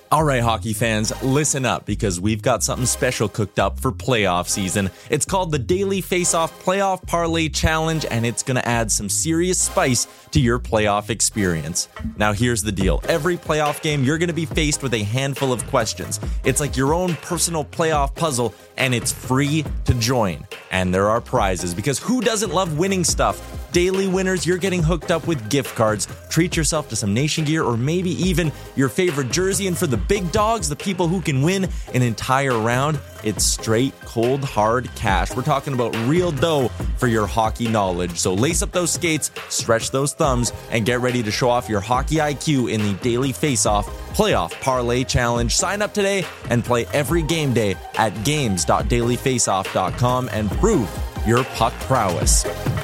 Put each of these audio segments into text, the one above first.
All right, hockey fans, listen up because we've got something special cooked up for playoff season. It's called the Daily Face-Off Playoff Parlay Challenge, and it's going to add some serious spice to your playoff experience. Now, here's the deal. Every playoff game, you're going to be faced with a handful of questions. It's like your own personal playoff puzzle, and it's free to join. And there are prizes, because who doesn't love winning stuff? Daily winners, you're getting hooked up with gift cards. Treat yourself to some Nation gear or maybe even your favorite jersey. And for the big dogs, the people who can win an entire round, it's straight, cold, hard cash. We're talking about real dough for your hockey knowledge. So lace up those skates, stretch those thumbs, and get ready to show off your hockey IQ in the Daily Face-Off Playoff Parlay Challenge. Sign up today and play every game day at games.dailyfaceoff.com and prove your puck prowess.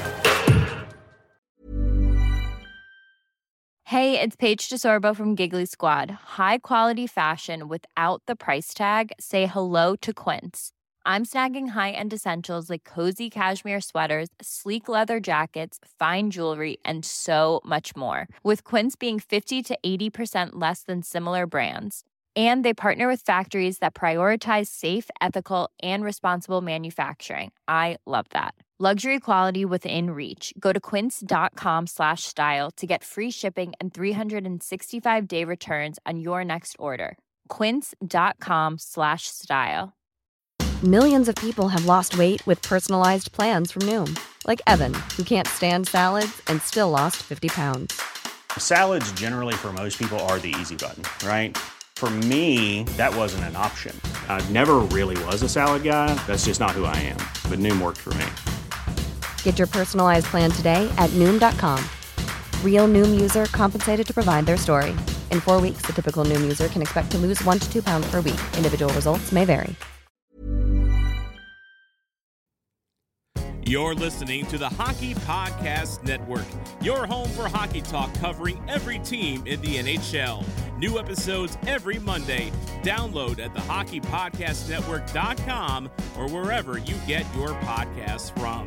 Hey, it's Paige DeSorbo from Giggly Squad. High quality fashion without the price tag. Say hello to Quince. I'm snagging high-end essentials like cozy cashmere sweaters, sleek leather jackets, fine jewelry, and so much more. With Quince being 50 to 80% less than similar brands. And they partner with factories that prioritize safe, ethical, and responsible manufacturing. I love that. Luxury quality within reach. Go to quince.com/style to get free shipping and 365-day returns on your next order. Quince.com/style. Millions of people have lost weight with personalized plans from Noom. Like Evan, who can't stand salads and still lost 50 pounds. Salads generally for most people are the easy button, right? For me, that wasn't an option. I never really was a salad guy. That's just not who I am. But Noom worked for me. Get your personalized plan today at Noom.com. Real Noom user compensated to provide their story. In 4 weeks, the typical Noom user can expect to lose 1 to 2 pounds per week. Individual results may vary. You're listening to the Hockey Podcast Network, your home for hockey talk covering every team in the NHL. New episodes every Monday. Download at thehockeypodcastnetwork.com or wherever you get your podcasts from.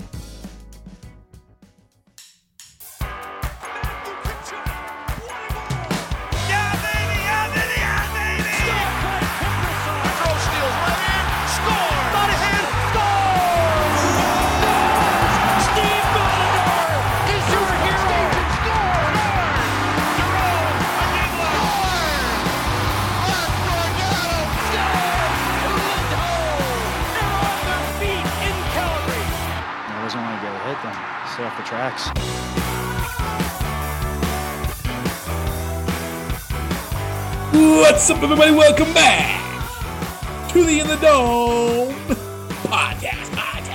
Off the tracks. What's up, everybody? Welcome back to the In the Dome podcast.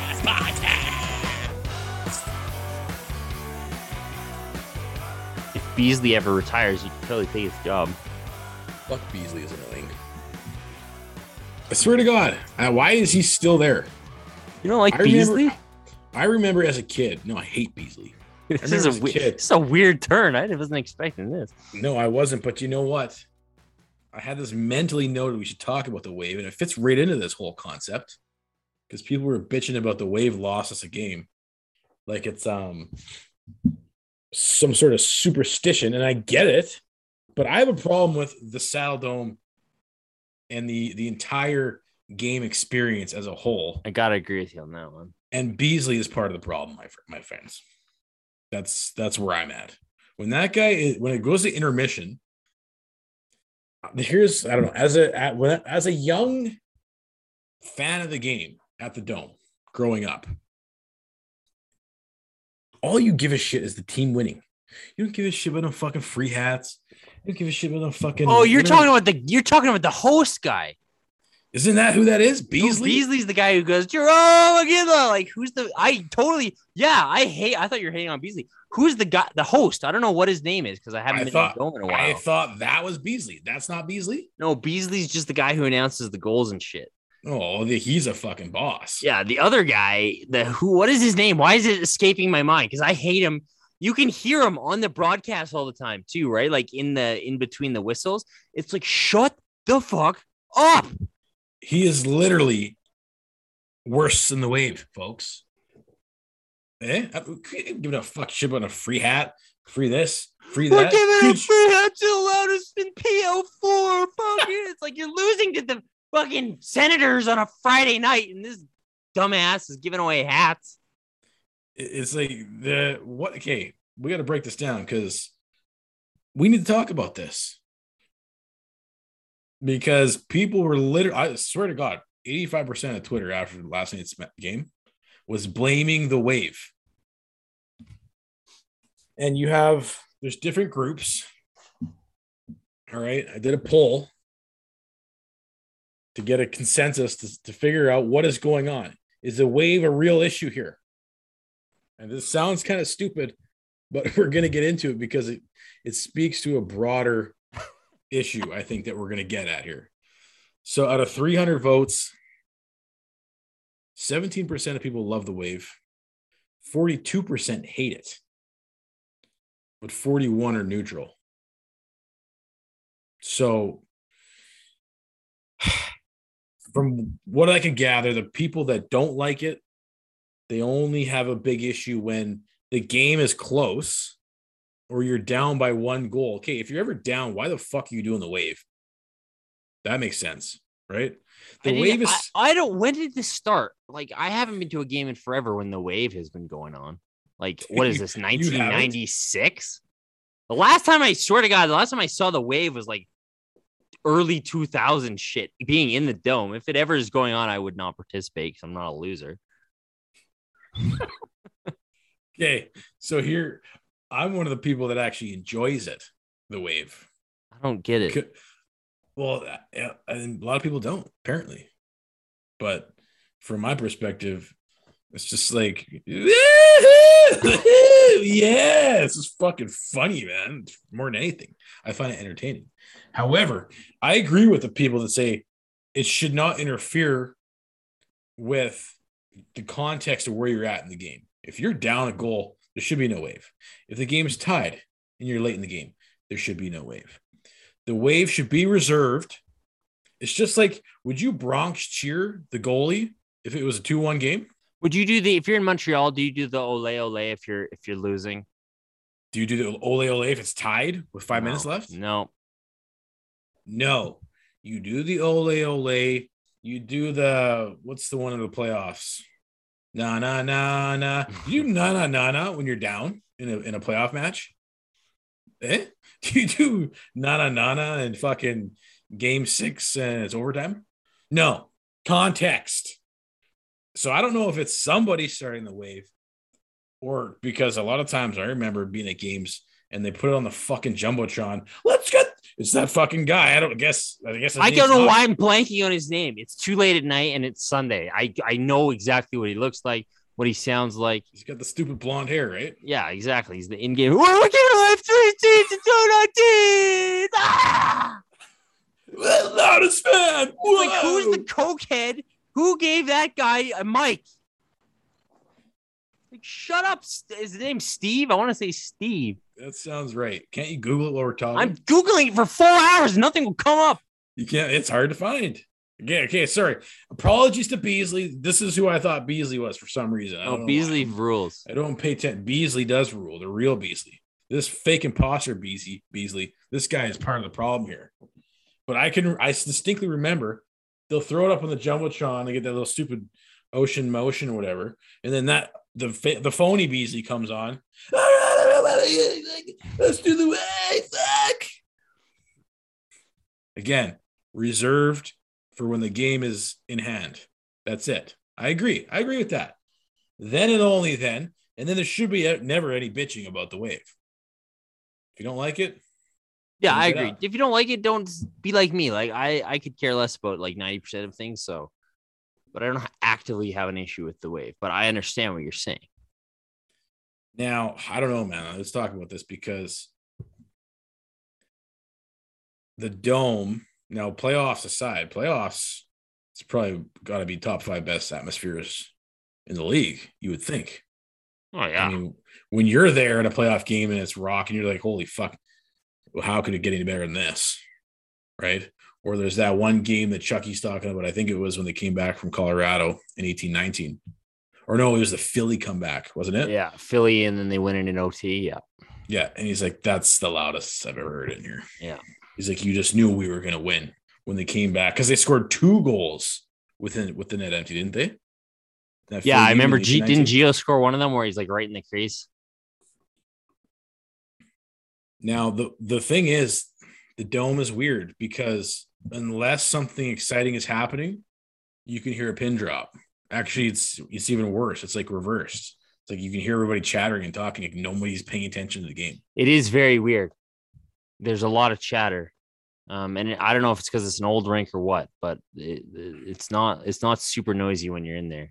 If Beasley ever retires, you can totally take his job. Fuck, Beasley is annoying. I swear to God, why is he still there? You don't like Beasley? I remember as a kid. No, I hate Beasley. This is a weird turn. I wasn't expecting this. No, I wasn't. But you know what? I had this mentally noted we should talk about the Wave, and it fits right into this whole concept because people were bitching about the Wave lost us a game, like it's some sort of superstition, and I get it. But I have a problem with the Saddle Dome and the entire game experience as a whole. I gotta agree with you on that one. And Beasley is part of the problem, my friends. That's where I'm at. When that guy when it goes to intermission, here's I don't know as a young fan of the game at the Dome growing up, all you give a shit is the team winning. You don't give a shit about no fucking free hats. You don't give a shit about no fucking. Oh, you're talking about the host guy. Isn't that who that is? Beasley? No, Beasley's the guy who goes, Jerome Aguila. Like, who's the... I thought you were hating on Beasley. Who's the guy, the host? I don't know what his name is because I haven't been to the Dome in a while. I thought that was Beasley. That's not Beasley? No, Beasley's just the guy who announces the goals and shit. Oh, he's a fucking boss. Yeah, the other guy, what is his name? Why is it escaping my mind? Because I hate him. You can hear him on the broadcast all the time too, right? Like in between the whistles. It's like, shut the fuck up. He is literally worse than the Wave, folks. Giving a fuck shit about a free hat, free this, free We're that. giving a free hat to allow us in PL4. Fuck it. It's like you're losing to the fucking Senators on a Friday night, and this dumbass is giving away hats. It's like what? Okay, we got to break this down because we need to talk about this because people were literally. I swear to God, 85% of Twitter after last night's game was blaming the Wave. And there's different groups. All right. I did a poll to get a consensus to figure out what is going on. Is the Wave a real issue here? And this sounds kind of stupid, but we're going to get into it because it speaks to a broader issue, I think, that we're going to get at here. So out of 300 votes, 17% of people love the Wave. 42% hate it. But 41 are neutral. So from what I can gather, the people that don't like it, they only have a big issue when the game is close or you're down by 1 goal. Okay, if you're ever down, why the fuck are you doing the Wave? That makes sense, right? The Wave is... I don't... When did this start? Like, I haven't been to a game in forever when the Wave has been going on. Like, what is this, 1996? The last time I saw the Wave was like early 2000 shit, being in the Dome. If it ever is going on, I would not participate because I'm not a loser. Okay, so here, I'm one of the people that actually enjoys it, the Wave. I don't get it. Well, and a lot of people don't, apparently. But from my perspective, it's just like, yeah, this is fucking funny, man. More than anything, I find it entertaining. However, I agree with the people that say it should not interfere with the context of where you're at in the game. If you're down a goal, there should be no Wave. If the game is tied and you're late in the game, there should be no Wave. The Wave should be reserved. It's just like, would you Bronx cheer the goalie if it was a 2-1 game? Would you do if you're in Montreal, do you do the ole ole if you're losing? Do you do the ole ole if it's tied with 5 minutes left? No. You do the ole ole. You do what's the one in the playoffs? Na na na na. You na na na na when you're down in a playoff match. Do you do na na na na in fucking game 6 and it's overtime? No. Context. So I don't know if it's somebody starting the Wave or because a lot of times I remember being at games and they put it on the fucking Jumbotron. It's that fucking guy. I guess I don't know why I'm blanking on his name. It's too late at night and it's Sunday. I know exactly what he looks like, what he sounds like. He's got the stupid blonde hair, right? Yeah, exactly. He's the in-game. We're going to have 3 teams and 2 teams. Ah! The loudest fan. Like, who's the cokehead? Who gave that guy a mic? Like, shut up. Is his name Steve? I want to say Steve. That sounds right. Can't you Google it while we're talking? I'm Googling it for 4 hours. Nothing will come up. You can't. It's hard to find. Okay, sorry. Apologies to Beasley. This is who I thought Beasley was for some reason. Beasley rules. I don't pay attention. Beasley does rule. The real Beasley. This fake imposter Beasley. This guy is part of the problem here. But I distinctly remember they'll throw it up on the Jumbotron. They get that little stupid ocean motion or whatever. And then the phony Beasley comes on. Let's do the way. Fuck. Again, reserved for when the game is in hand. That's it. I agree with that. Then and only then. And then there should be never any bitching about the Wave. If you don't like it. Yeah, I agree. If you don't like it, don't be like me. Like I could care less about like 90% of things. So, but I don't actively have an issue with the Wave, but I understand what you're saying. Now, I don't know, man. Let's talk about this because the Dome, now playoffs aside, it's probably got to be top 5 best atmospheres in the league, you would think. Oh, yeah. I mean, when you're there in a playoff game and it's rocking, you're like, holy fuck. Well, how could it get any better than this? Right? Or there's that one game that Chucky's talking about. I think it was when they came back from Colorado in 18-19. Or no, it was the Philly comeback, wasn't it? Yeah, Philly, and then they went in OT. Yeah. Yeah, and he's like, that's the loudest I've ever heard in here. Yeah. He's like, you just knew we were gonna win when they came back because they scored 2 goals with the net empty, didn't they? Yeah, I remember. Didn't Gio score one of them where he's like right in the crease? Now the thing is, the Dome is weird because unless something exciting is happening, you can hear a pin drop. Actually, it's even worse. It's like reversed. It's like you can hear everybody chattering and talking, like nobody's paying attention to the game. It is very weird. There's a lot of chatter, and I don't know if it's because it's an old rink or what, but it's not super noisy when you're in there.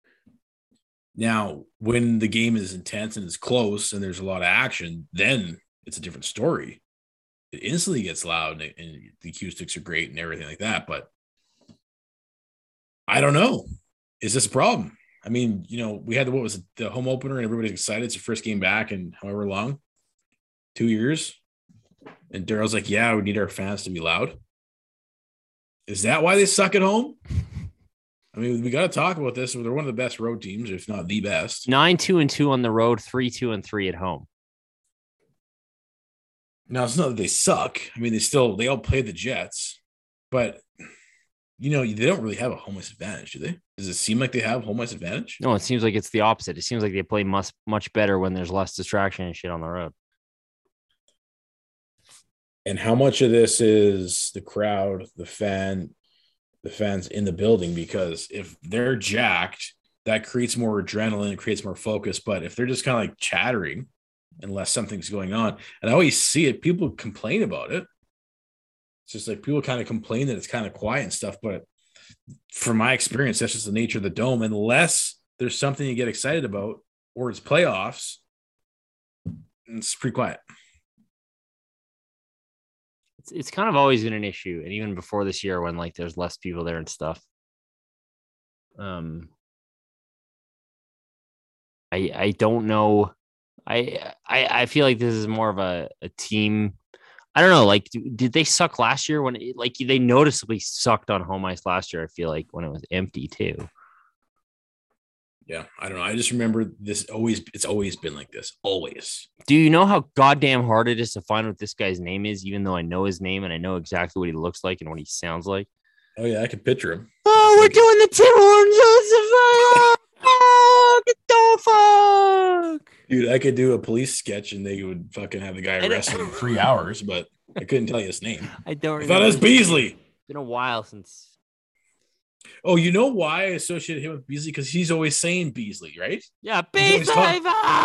Now, when the game is intense and it's close and there's a lot of action, then it's a different story. It instantly gets loud and the acoustics are great and everything like that. But I don't know. Is this a problem? I mean, we had the home opener and everybody's excited. It's the first game back in however long, 2 years. And Daryl's like, yeah, we need our fans to be loud. Is that why they suck at home? I mean, we got to talk about this. They're one of the best road teams, if not the best. 9-2-2 on the road, 3-2-3 at home. Now, it's not that they suck. I mean, they all play the Jets, but they don't really have a home ice advantage, do they? Does it seem like they have home ice advantage? No, it seems like it's the opposite. It seems like they play much better when there's less distraction and shit on the road. And how much of this is the crowd, the fans in the building? Because if they're jacked, that creates more adrenaline, it creates more focus. But if they're just kind of like chattering, unless something's going on, and I always see it, people complain about it. It's just like people kind of complain that it's kind of quiet and stuff. But from my experience, that's just the nature of the Dome. Unless there's something you get excited about or it's playoffs, it's pretty quiet. It's kind of always been an issue, and even before this year when like there's less people there and stuff. I don't know. I feel like this is more of a team. I don't know. Like, did they suck last year when they noticeably sucked on home ice last year? I feel like when it was empty too. Yeah, I don't know. I just remember it's always been like this. Always. Do you know how goddamn hard it is to find what this guy's name is, even though I know his name and I know exactly what he looks like and what he sounds like? Oh, yeah, I can picture him. Oh, we're doing the Tim Hortons. Oh, get the fuck. Dude, I could do a police sketch and they would fucking have the guy arrested in 3 hours, but I couldn't tell you his name. I thought it was Beasley. It's been a while since. Oh, you know why I associate him with Beasley? Because he's always saying Beasley, right? Yeah, Beasley.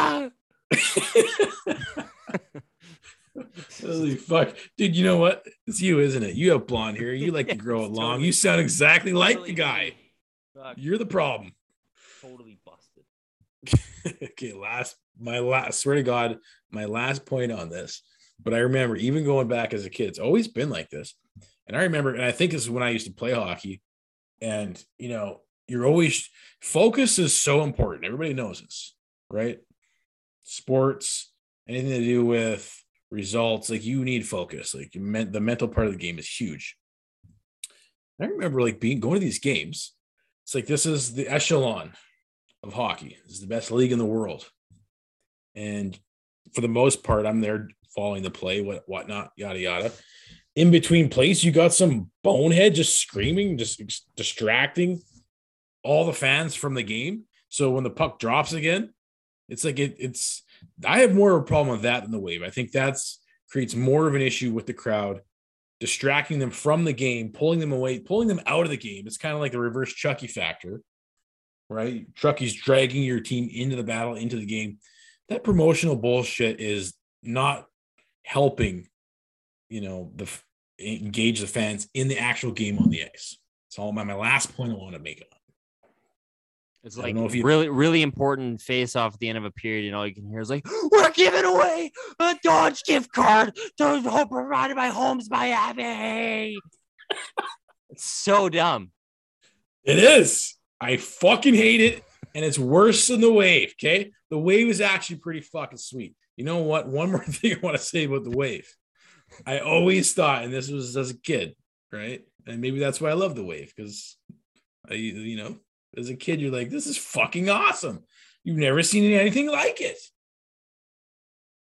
Holy fuck. Dude, you know what? It's you, isn't it? You have blonde hair. You like to grow it long. You sound exactly like the guy. You're the problem. Totally busted. Okay, swear to God, my last point on this. But I remember even going back as a kid, it's always been like this. And I remember, and I think this is when I used to play hockey. And, you're always, focus is so important. Everybody knows this, right? Sports, anything to do with results, like you need focus. Like the mental part of the game is huge. I remember going to these games. It's like, this is the echelon of hockey. This is the best league in the world. And for the most part, I'm there following the play, whatnot, yada, yada. In between plays, you got some bonehead just screaming, just distracting all the fans from the game. So when the puck drops again, it's like I have more of a problem with that than the Wave. I think that's creates more of an issue with the crowd, distracting them from the game, pulling them away, pulling them out of the game. It's kind of like the reverse Chucky factor, right? Chucky's dragging your team into the battle, into the game. That promotional bullshit is not helping engage the fans in the actual game on the ice. It's all my last point I want to make on. It's like really, really important face off at the end of a period, and all you can hear is like, "We're giving away a Dodge gift card to provided by Homes by Abby." It's so dumb. It is. I fucking hate it, and it's worse than the Wave. Okay, the Wave is actually pretty fucking sweet. You know what? One more thing I want to say about the Wave. I always thought, and this was as a kid, right? And maybe that's why I love the Wave, because as a kid, you're like, this is fucking awesome. You've never seen anything like it.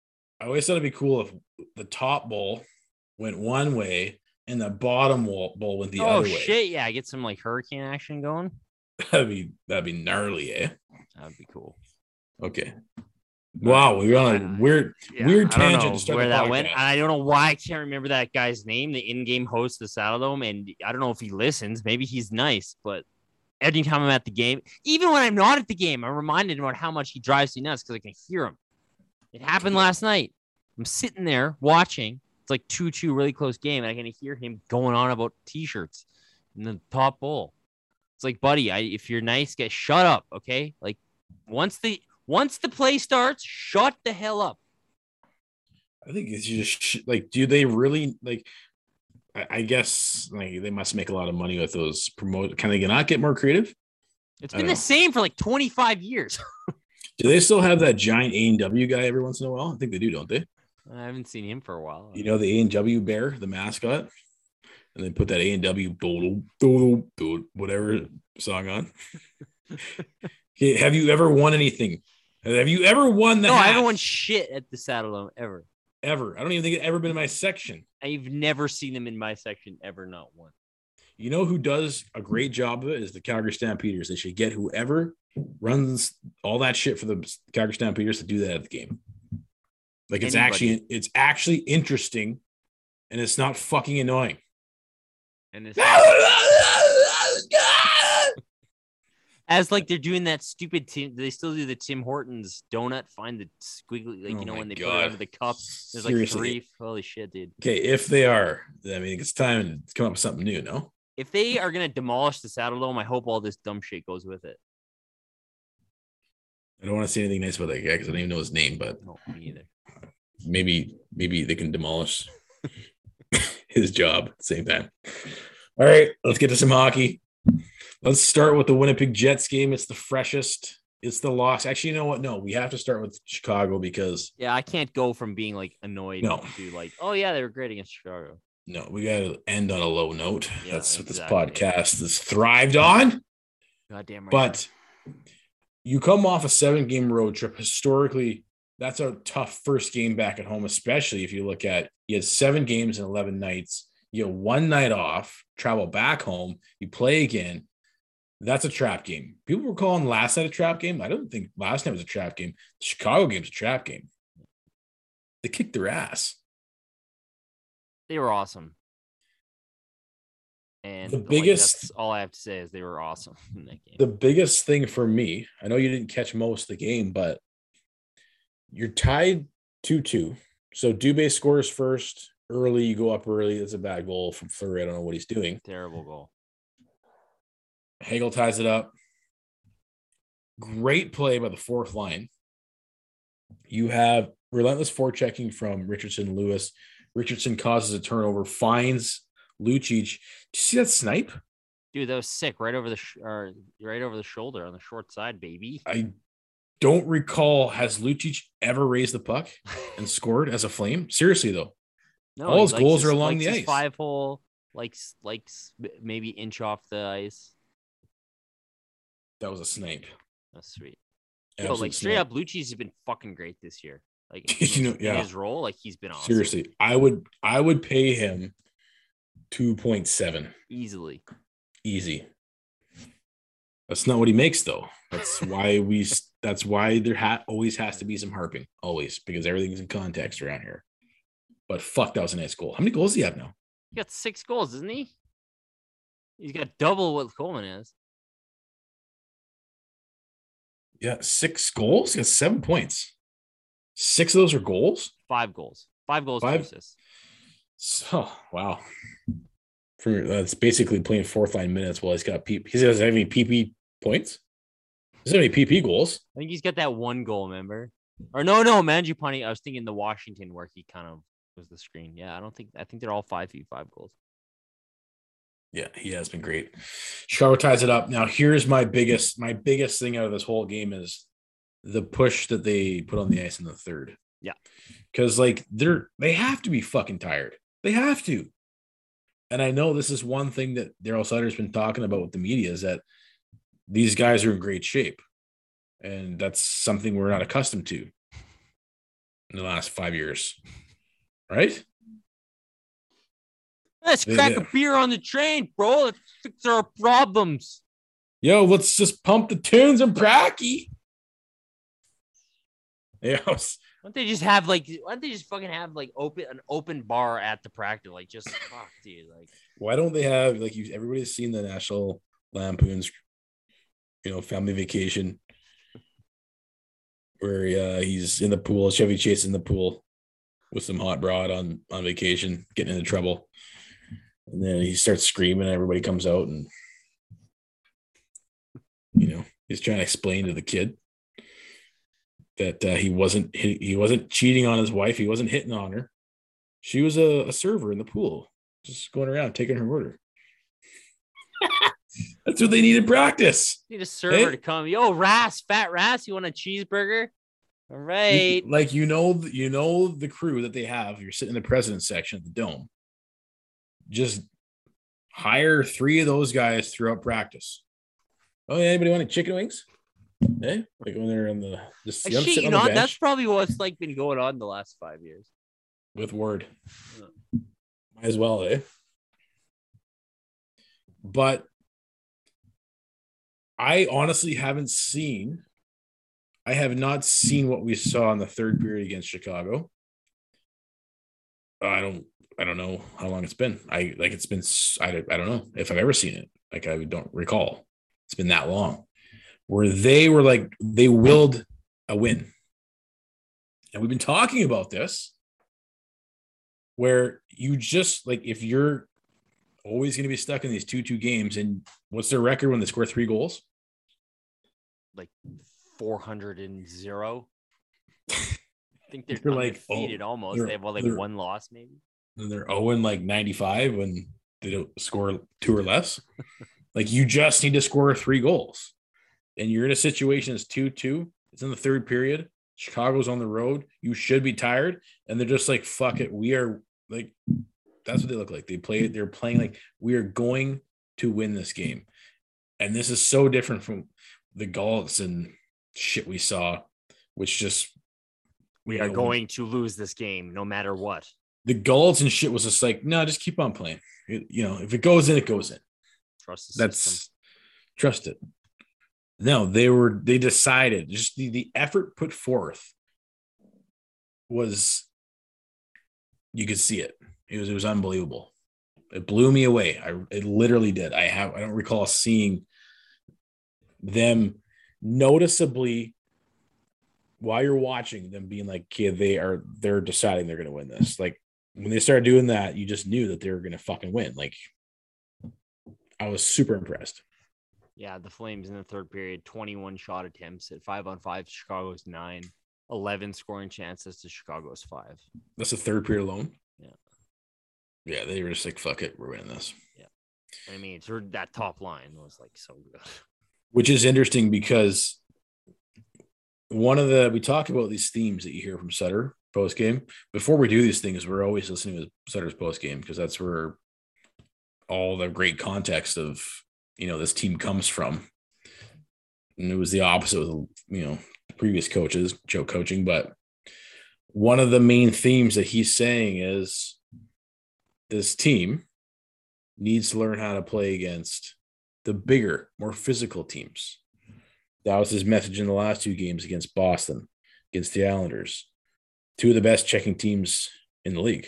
I always thought it'd be cool if the top bowl went one way and the bottom bowl went the other way. Oh shit! Yeah, get some like hurricane action going. That'd be gnarly, eh? That would be cool. Okay. Wow, we were on a weird tangent to start where the that podcast. went. I don't know why I can't remember that guy's name, the in-game host of the Saddledome, and I don't know if he listens. Maybe he's nice, but anytime I'm at the game, even when I'm not at the game, I'm reminded about how much he drives me nuts because I can hear him. It happened last night. I'm sitting there watching. It's like 2-2, really close game, and I can hear him going on about T-shirts in the top bowl. It's like, buddy, if you're nice, shut up, okay? Like, once the play starts, shut the hell up. I think it's just like, do they really like? I guess like they must make a lot of money with those promote. Can they not get more creative? It's been the same for like 25 years. Do they still have that giant A&W guy every once in a while? I think they do, don't they? I haven't seen him for a while. You know the A&W bear, the mascot, and they put that A&W whatever song on. Okay, have you ever won anything? Have you ever won the No, hat? I haven't won shit at the Saddledome ever. Ever. I don't even think it's ever been in my section. I've never seen them in my section ever, not one. You know who does a great job of it is the Calgary Stampeders. They should get whoever runs all that shit for the Calgary Stampeders to do that at the game. Like it's actually interesting, and it's not fucking annoying. And it's as like they're doing that stupid Tim. They still do the Tim Hortons donut. Find the squiggly, like when they put it under the cup. There's Seriously. like 3. Holy shit, dude! Okay, if they are, I mean, it's time to come up with something new. No, if they are gonna demolish the Saddledome, I hope all this dumb shit goes with it. I don't want to say anything nice about that guy because I don't even know his name, but No, me either. maybe they can demolish his job at the same time. All right, let's get to some hockey. Let's start with the Winnipeg Jets game. It's the freshest. It's the loss. Actually, you know what? No, we have to start with Chicago because I can't go from being like annoyed to like, oh yeah, they were great against Chicago. No, we got to end on a low note. Yeah, That's what exactly. this podcast has thrived on. Goddamn right. But you come off a 7-game road trip. Historically, that's a tough first game back at home, especially if you look at you had 7 games in 11 nights. You have 1 night off, travel back home, you play again. That's a trap game. People were calling last night a trap game. I don't think last night was a trap game. The Chicago game's a trap game. They kicked their ass. They were awesome. And the biggest, that's all I have to say is they were awesome in that game. The biggest thing for me, I know you didn't catch most of the game, but you're tied 2-2. So Dubé scores first early. You go up early. That's a bad goal from Fleury. I don't know what he's doing. Terrible goal. Hagel ties it up. Great play by the fourth line. You have relentless forechecking from Richardson Lewis. Richardson causes a turnover, finds Lucic. Did you see that snipe? Dude, that was sick. Right over the shoulder on the short side, baby. I don't recall, has Lucic ever raised the puck and scored as a Flame? Seriously, though. No, all his goals are along the ice. 5-hole, likes maybe inch off the ice. That was a snipe. That's sweet. Absolute Like straight up, Lucci's has been fucking great this year. Like in his role, like he's been awesome. Seriously, I would pay him 2.7 easily. Easy. That's not what he makes though. That's why That's why there always has to be some harping, always, because everything's in context around here. But fuck, that was a nice goal. How many goals do you have now? He got 6 goals, doesn't he? He's got double what Coleman is. Yeah, 6 goals. He got 7 points. 6 of those are goals. 5 goals. 5 goals. 5 assists. So wow. That's basically playing fourth line minutes while he doesn't have any PP points. He doesn't have any PP goals. I think he's got that 1 goal, remember? Or no, Mangiapane. I was thinking the Washington where he kind of was the screen. Yeah, I think they're all 5v5 goals. Yeah, he has been great. Chicago ties it up. Now, here's my biggest thing out of this whole game is the push that they put on the ice in the third. Yeah. Because like they have to be fucking tired. They have to. And I know this is one thing that Daryl Suter's been talking about with the media is that these guys are in great shape. And that's something we're not accustomed to. in the last 5 years, right? Let's crack a beer on the train, bro. Let's fix our problems. Yo, let's just pump the tunes and pracky. Yeah. Why don't they just have like? Why don't they just fucking have like an open bar at the practice? Like, just fuck, dude. Like, why don't they have like you? Everybody's seen the National Lampoon's, Family Vacation, where he's in the pool, Chevy Chase in the pool with some hot broad on vacation, getting into trouble, and then he starts screaming, and everybody comes out, and he's trying to explain to the kid that he wasn't cheating on his wife. He wasn't hitting on her. She was a server in the pool, just going around taking her order. That's what they need in practice. Need a server to come. Yo, Fat Ras, you want a cheeseburger? All right. The crew that they have. You're sitting in the president's section at the Dome. Just hire 3 of those guys throughout practice. Oh yeah, anybody want any chicken wings? Like when they're on the just sitting on the bench. That's probably what's like been going on the last 5 years. With Word. Might as well, eh? But I honestly have not seen what we saw in the third period against Chicago. I don't know how long it's been. I don't know if I've ever seen it. Like, I don't recall. It's been that long where they were like, they willed a win. And we've been talking about this where you just like, if you're always going to be stuck in these 2-2 games, and what's their record when they score 3 goals? Like 400-0. I think they're like undefeated almost. They have one loss maybe. And they're 0-95 when they don't score 2 or less. Like, you just need to score 3 goals. And you're in a situation that's 2-2. It's in the third period. Chicago's on the road. You should be tired. And they're just like, fuck it. We are like, that's what they look like. They're playing like, we are going to win this game. And this is so different from the Gallants and shit we saw, which just, we are going to lose this game no matter what. The Gallants and shit was just like, no, just keep on playing. If it goes in, it goes in. Trust the system. Trust it. No, they decided, just the effort put forth was, you could see it. It was unbelievable. It blew me away. It literally did. I don't recall seeing them noticeably, while you're watching them, being like, okay, they're deciding they're going to win this. Like, when they started doing that, you just knew that they were going to fucking win. Like, I was super impressed. Yeah, the Flames in the third period, 21 shot attempts at 5-on-5. Chicago's 9, 11 scoring chances to Chicago's 5. That's the third period alone. Yeah. Yeah, they were just like, fuck it, we're winning this. Yeah. I mean, that top line was like so good. Which is interesting because we talk about these themes that you hear from Sutter post game. Before we do these things, we're always listening to Sutter's post game because that's where all the great context of, this team comes from. And it was the opposite of, previous coaches, Joe coaching. But one of the main themes that he's saying is this team needs to learn how to play against the bigger, more physical teams. That was his message in the last 2 games against Boston, against the Islanders, 2 of the best checking teams in the league.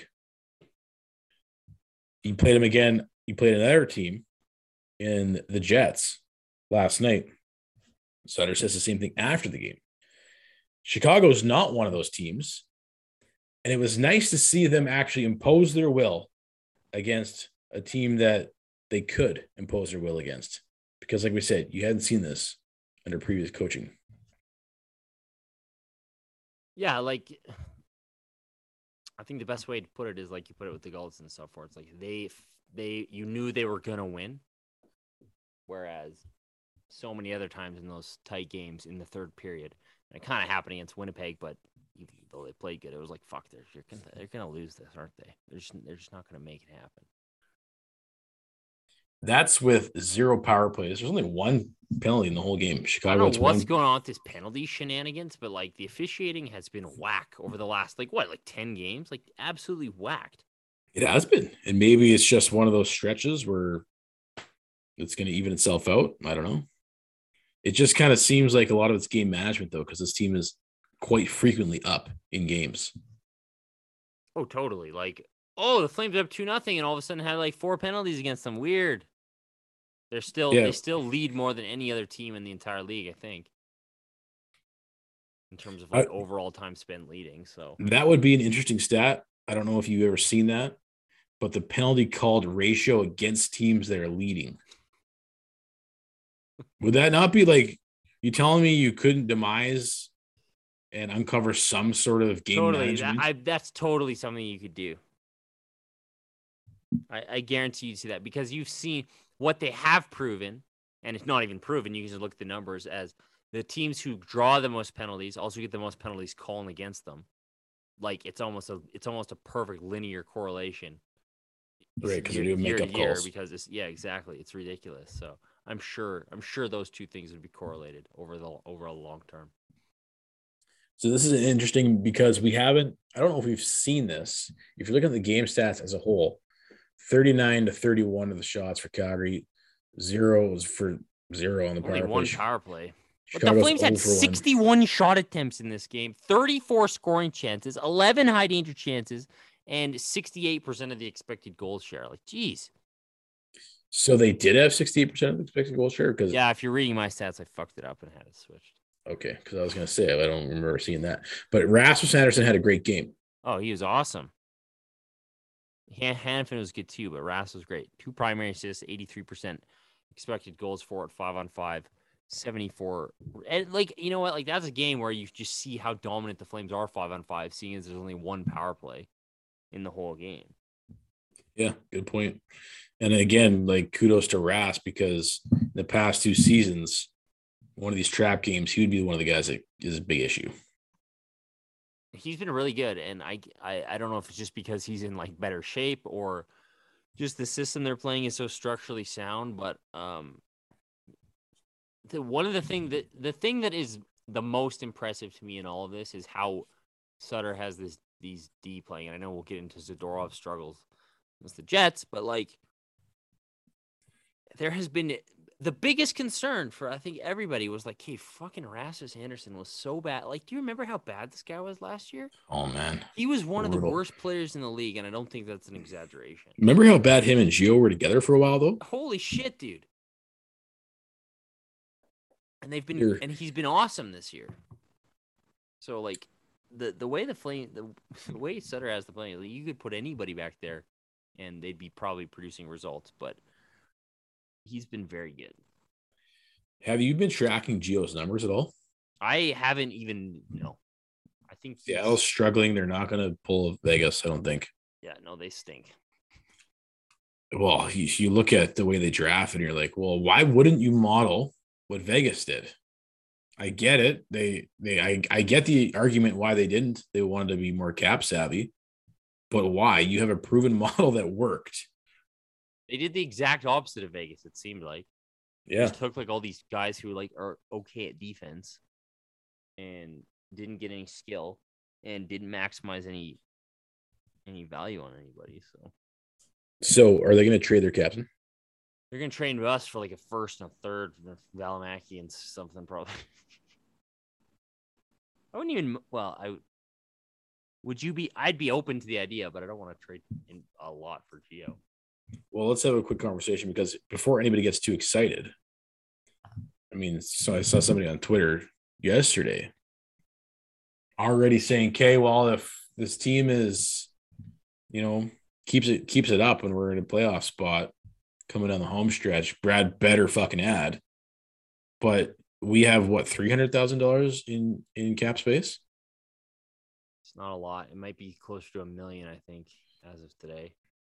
He played them again. He played another team in the Jets last night. Sutter says the same thing after the game. Chicago's not one of those teams. And it was nice to see them actually impose their will against a team that they could impose their will against. Because like we said, you hadn't seen this under previous coaching. Yeah, like, I think the best way to put it is like you put it with the Gulls and stuff, where it's like you knew they were going to win. Whereas so many other times in those tight games in the third period, and it kind of happened against Winnipeg, but even though they played good, it was like, fuck, they're going to lose this, aren't they? They're just not going to make it happen. That's with 0 power plays. There's only one penalty in the whole game. I Chicago don't gets know what's one. going on with this penalty shenanigans, but like the officiating has been whack over the last like 10 games, like absolutely whacked. It has been, and maybe it's just one of those stretches where it's going to even itself out. I don't know. It just kind of seems like a lot of it's game management, though, because this team is quite frequently up in games. Oh, totally. Like, oh, the Flames are up 2-0, and all of a sudden had like 4 penalties against them. Weird. They still lead more than any other team in the entire league, I think, in terms of like overall time spent leading. So that would be an interesting stat. I don't know if you've ever seen that, but the penalty called ratio against teams that are leading. Would that not be like you telling me you couldn't demise and uncover some sort of game management? That's totally something you could do. I guarantee you see that because you've seen what they have proven, and it's not even proven. You can just look at the numbers as the teams who draw the most penalties also get the most penalties calling against them. Like it's almost a perfect linear correlation. Right, because they do makeup calls. Because exactly. It's ridiculous. So I'm sure those two things would be correlated over a long term. So this is interesting because I don't know if we've seen this. If you're looking at the game stats as a whole, 39-31 of the shots for Calgary, 0 was for 0 on the power play. One power play. But the Flames had 61 shot attempts in this game, 34 scoring chances, 11 high danger chances, and 68% of the expected goal share. Like, geez. So they did have 68% of the expected goal share? Yeah, if you're reading my stats, I fucked it up and had it switched. Okay, because I was going to say, I don't remember seeing that. But Rasmus Andersson had a great game. Oh, he was awesome. Hanifin was good too, but Rasmus was great. 2 primary assists, 83% expected goals for at 5-on-5. 74, and like you know what, like that's a game where you just see how dominant the Flames are 5-on-5, seeing as there's only 1 power play in the whole game. Yeah, good point. And again, like kudos to Ras because in the past 2 seasons, one of these trap games, he would be one of the guys that is a big issue. He's been really good, and I don't know if it's just because he's in like better shape or just the system they're playing is so structurally sound, but the thing that is the most impressive to me in all of this is how Sutter has these D playing. And I know we'll get into Zadorov's struggles against the Jets, but like there has been the biggest concern for I think everybody was like, hey, fucking Rasmus Andersson was so bad. Like, do you remember how bad this guy was last year? Oh man, he was one of the worst players in the league, and I don't think that's an exaggeration. Remember how bad him and Gio were together for a while though? Holy shit, dude. And he's been awesome this year. So like the way the way Sutter has the play, you could put anybody back there and they'd be probably producing results, but he's been very good. Have you been tracking Gio's numbers at all? I haven't even I think Seattle's struggling. They're not going to pull Vegas, I don't think. Yeah, no, they stink. Well, you look at the way they draft and you're like, well, why wouldn't you model what Vegas did? I get it. I get the argument why they didn't. They wanted to be more cap savvy, but why? You have a proven model that worked. They did the exact opposite of Vegas. It seemed like, yeah, just took like all these guys who like are okay at defense and didn't get any skill and didn't maximize any value on anybody. So are they going to trade their captain? They're going to trade us for like a first and a third, Valimaki and something probably. I wouldn't even. Well, I'd be open to the idea, but I don't want to trade in a lot for Gio. Well, let's have a quick conversation because before anybody gets too excited, I mean, so I saw somebody on Twitter yesterday already saying, "Okay, well, if this team is, keeps it up when we're in a playoff spot coming down the home stretch, Brad better fucking add." But we have what, $300,000 in cap space? It's not a lot. It might be closer to $1 million, I think, as of today.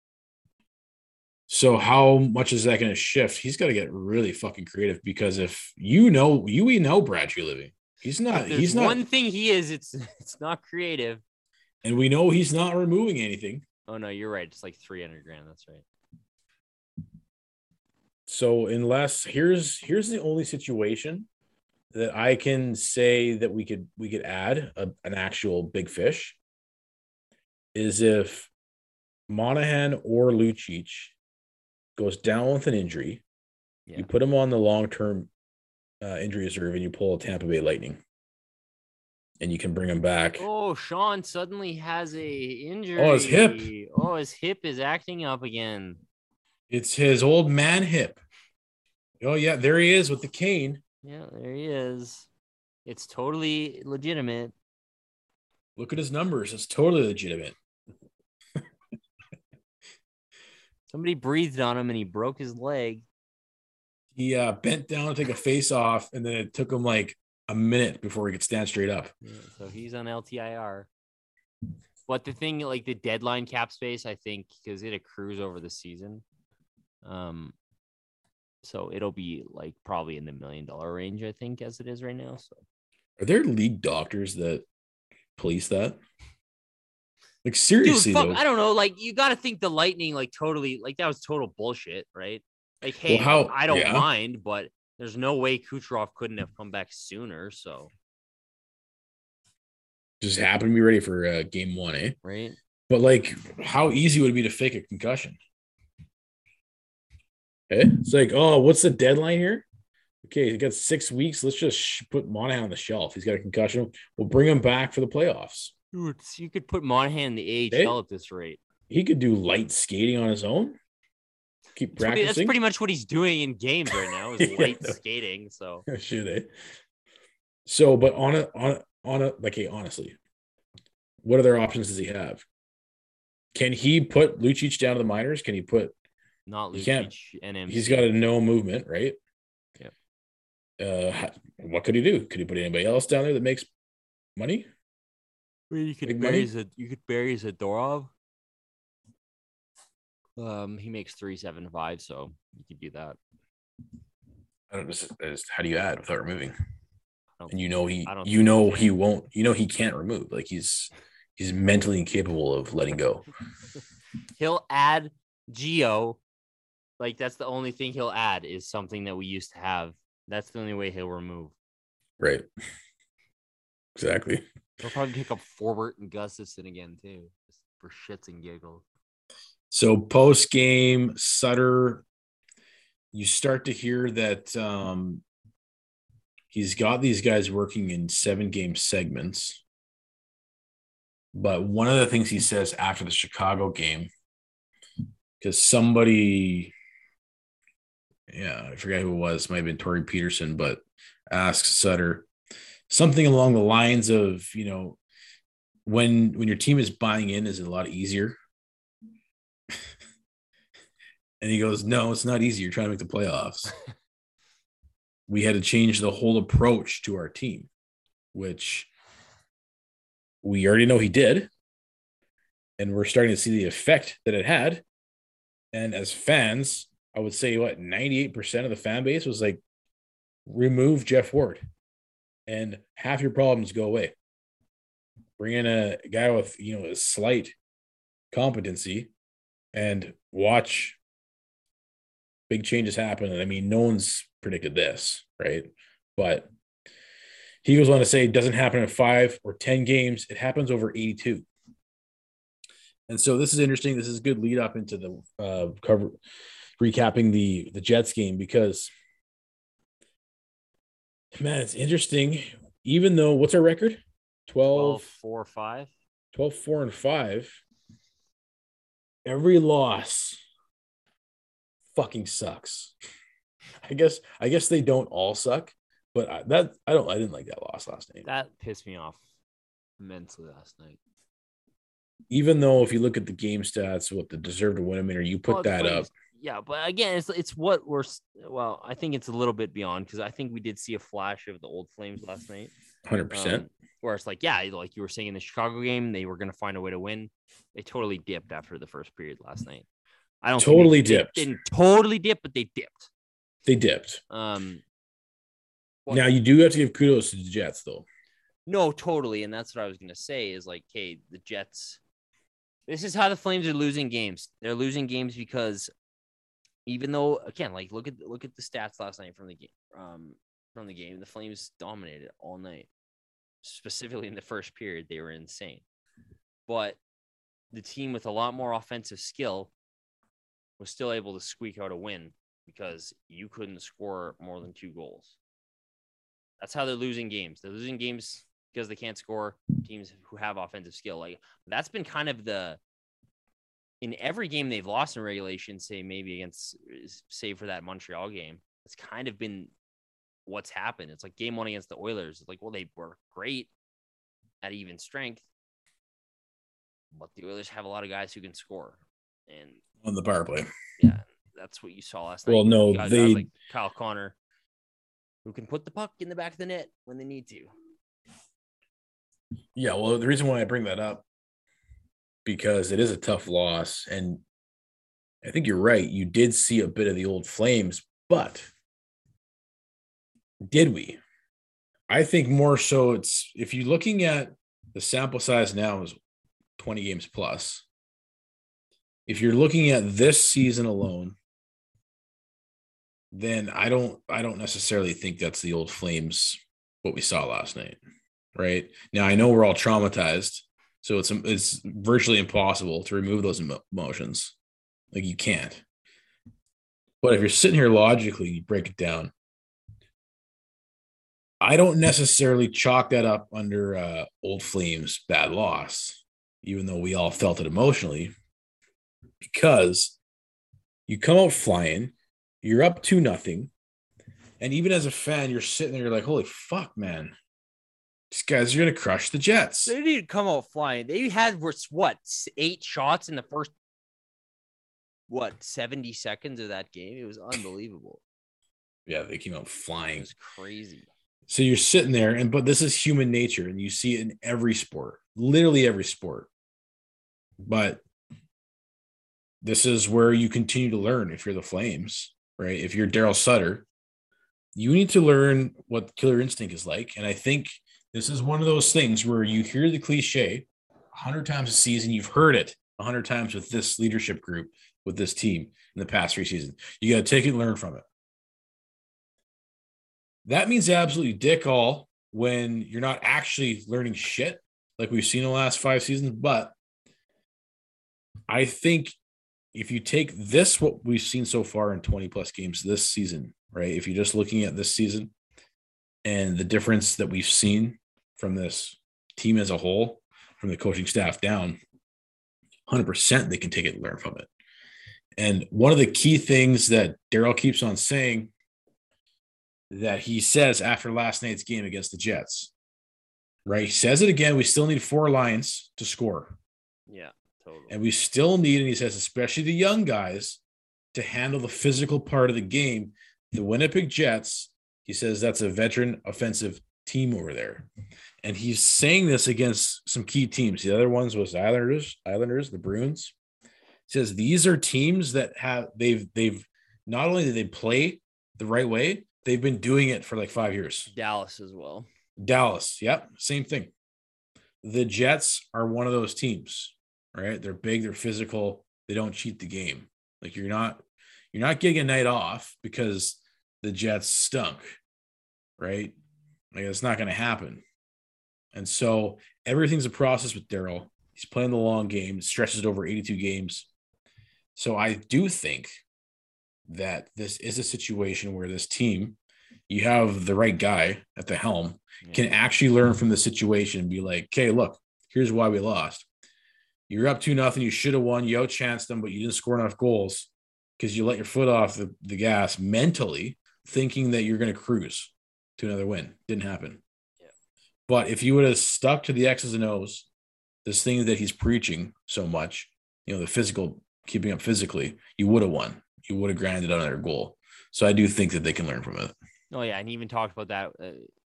So how much is that going to shift? He's got to get really fucking creative because if we know Brad Treliving, he's not. One thing he is. It's not creative, and we know he's not removing anything. Oh no, you're right. It's like $300,000. That's right. So unless here's the only situation that I can say that we could add an actual big fish is if Monahan or Lucic goes down with an injury, you put him on the long-term injury reserve and you pull a Tampa Bay Lightning and you can bring him back. Oh, Sean suddenly has a injury. Oh, his hip. Oh, his hip is acting up again. It's his old man hip. Oh, yeah, there he is with the cane. Yeah, there he is. It's totally legitimate. Look at his numbers. It's totally legitimate. Somebody breathed on him and he broke his leg. He bent down to take a face off, and then it took him like a minute before he could stand straight up. Yeah, so he's on LTIR. But the thing, like the deadline cap space, I think, because it accrues over the season. So it'll be like probably in the $1 million range, I think, as it is right now. So are there league doctors that police that? Like seriously, dude, I don't know. Like you got to think the Lightning, like totally, like that was total bullshit, right? Like, hey, well, I don't mind, but there's no way Kucherov couldn't have come back sooner. So just happened to be ready for game 1, eh? Right. But like, how easy would it be to fake a concussion? Okay, it's like, oh, what's the deadline here? Okay, he got 6 weeks. Let's just put Monahan on the shelf. He's got a concussion. We'll bring him back for the playoffs. Dude, you could put Monahan in the AHL at this rate. He could do light skating on his own. Keep practicing. That's pretty much what he's doing in games right now is light skating. So should they? So, but on a like, hey, honestly, what other options does he have? Can he put Lucic down to the minors? Can he put? Not Lucic and him. He's got a no movement, right? Yeah. What could he do? Could he put anybody else down there that makes money? Well, you could bury Zadorov. He makes $375, so you could do that. I don't know. How do you add without removing? And he won't. He can't remove. Like he's mentally incapable of letting go. He'll add Geo. Like that's the only thing he'll add is something that we used to have. That's the only way he'll remove. Right. Exactly. He'll probably pick up Forbert and Gustafson again too, just for shits and giggles. So post game, Sutter, you start to hear that he's got these guys working in 7-game segments. But one of the things he says after the Chicago game, because somebody, I forget who it was, might have been Torrey Peterson, but asks Sutter something along the lines of, when your team is buying in, is it a lot easier? And he goes, no, it's not easy. You're trying to make the playoffs. We had to change the whole approach to our team, which we already know he did. And we're starting to see the effect that it had. And as fans, I would say 98% of the fan base was like, remove Jeff Ward and half your problems go away. Bring in a guy with, a slight competency and watch big changes happen. And I mean, no one's predicted this, right? But he goes on to say it doesn't happen in 5 or 10 games. It happens over 82. And so this is interesting. This is a good lead up into the recapping the Jets game, because, man, it's interesting. Even though, what's our record? 12-4-5. 12-4-5. Every loss fucking sucks. I guess they don't all suck, but I didn't like that loss last night. That pissed me off immensely last night. Even though if you look at the game stats, what the deserve to win, or you put that up. Yeah, but again, it's what I think it's a little bit beyond, because I think we did see a flash of the old Flames last night. 100%. Where it's like, like you were saying in the Chicago game, they were going to find a way to win. They totally dipped after the first period last night. I don't totally think dipped. They didn't totally dip, but they dipped. They dipped. Now you do have to give kudos to the Jets, though. No, totally, and that's what I was going to say is like, hey, the Jets. This is how the Flames are losing games. They're losing games because even though, again, like look at the stats last night from the game. The Flames dominated all night. Specifically in the first period, they were insane. But the team with a lot more offensive skill was still able to squeak out a win because you couldn't score more than 2 goals. That's how they're losing games. They're losing games because they can't score. Teams who have offensive skill, like that's been kind of in every game they've lost in regulation, say maybe against, save for that Montreal game, it's kind of been what's happened. It's like game 1 against the Oilers. Like, well, they were great at even strength, but the Oilers have a lot of guys who can score. And on the power play. Yeah, that's what you saw last night. Well, no, guys like Kyle Connor, who can put the puck in the back of the net when they need to. Yeah, well, the reason why I bring that up, because it is a tough loss, and I think you're right. You did see a bit of the old Flames, but did we? I think more so it's, if you're looking at the sample size now is 20 games plus. If you're looking at this season alone, then I don't necessarily think that's the old Flames, what we saw last night, right? Now, I know we're all traumatized, so it's virtually impossible to remove those emotions. Like, you can't. But if you're sitting here logically, you break it down. I don't necessarily chalk that up under old Flames bad loss, even though we all felt it emotionally, because you come out flying, you're up 2-0, and even as a fan, you're sitting there, you're like, holy fuck, man. These guys are going to crush the Jets. They didn't come out flying. They had, what, 8 shots in the first, 70 seconds of that game? It was unbelievable. Yeah, they came out flying. It was crazy. So you're sitting there, but this is human nature, and you see it in every sport, literally every sport. But this is where you continue to learn if you're the Flames, right? If you're Daryl Sutter, you need to learn what killer instinct is like. And I think this is one of those things where you hear the cliche 100 times a season. You've heard it 100 times with this leadership group, with this team in the past 3 seasons. You got to take it and learn from it. That means absolutely dick all when you're not actually learning shit like we've seen in the last 5 seasons. But I think if you take this, what we've seen so far in 20 plus games this season, right? If you're just looking at this season and the difference that we've seen from this team as a whole, from the coaching staff down, 100% they can take it and learn from it. And one of the key things that Daryl keeps on saying, that he says after last night's game against the Jets, right? He says it again. We still need 4 lines to score. Yeah, totally. And we still need, and he says, especially the young guys, to handle the physical part of the game. The Winnipeg Jets, he says, that's a veteran offensive team over there. And he's saying this against some key teams. The other ones was Islanders, the Bruins. He says these are teams that have, they've not only did they play the right way, they've been doing it for like 5 years. Dallas as well. Dallas. Yep. Same thing. The Jets are one of those teams, right? They're big. They're physical. They don't cheat the game. Like you're not getting a night off because the Jets stunk, right? Like it's not going to happen. And so everything's a process with Daryl. He's playing the long game, stretches it over 82 games. So I do think that this is a situation where this team, you have the right guy at the helm, can actually learn from the situation and be like, okay, look, here's why we lost. You're up 2-0. You should have won. You outchanced them, but you didn't score enough goals because you let your foot off the gas mentally, thinking that you're going to cruise to another win. Didn't happen. Yeah. But if you would have stuck to the X's and O's, this thing that he's preaching so much, the physical, keeping up physically, you would have won. You would have grinded another goal. So I do think that they can learn from it. Oh, yeah. And he even talked about that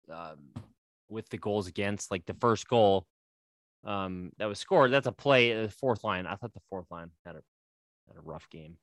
with the goals against, like the first goal that was scored. That's a play, the 4th line. I thought the 4th line had a rough game.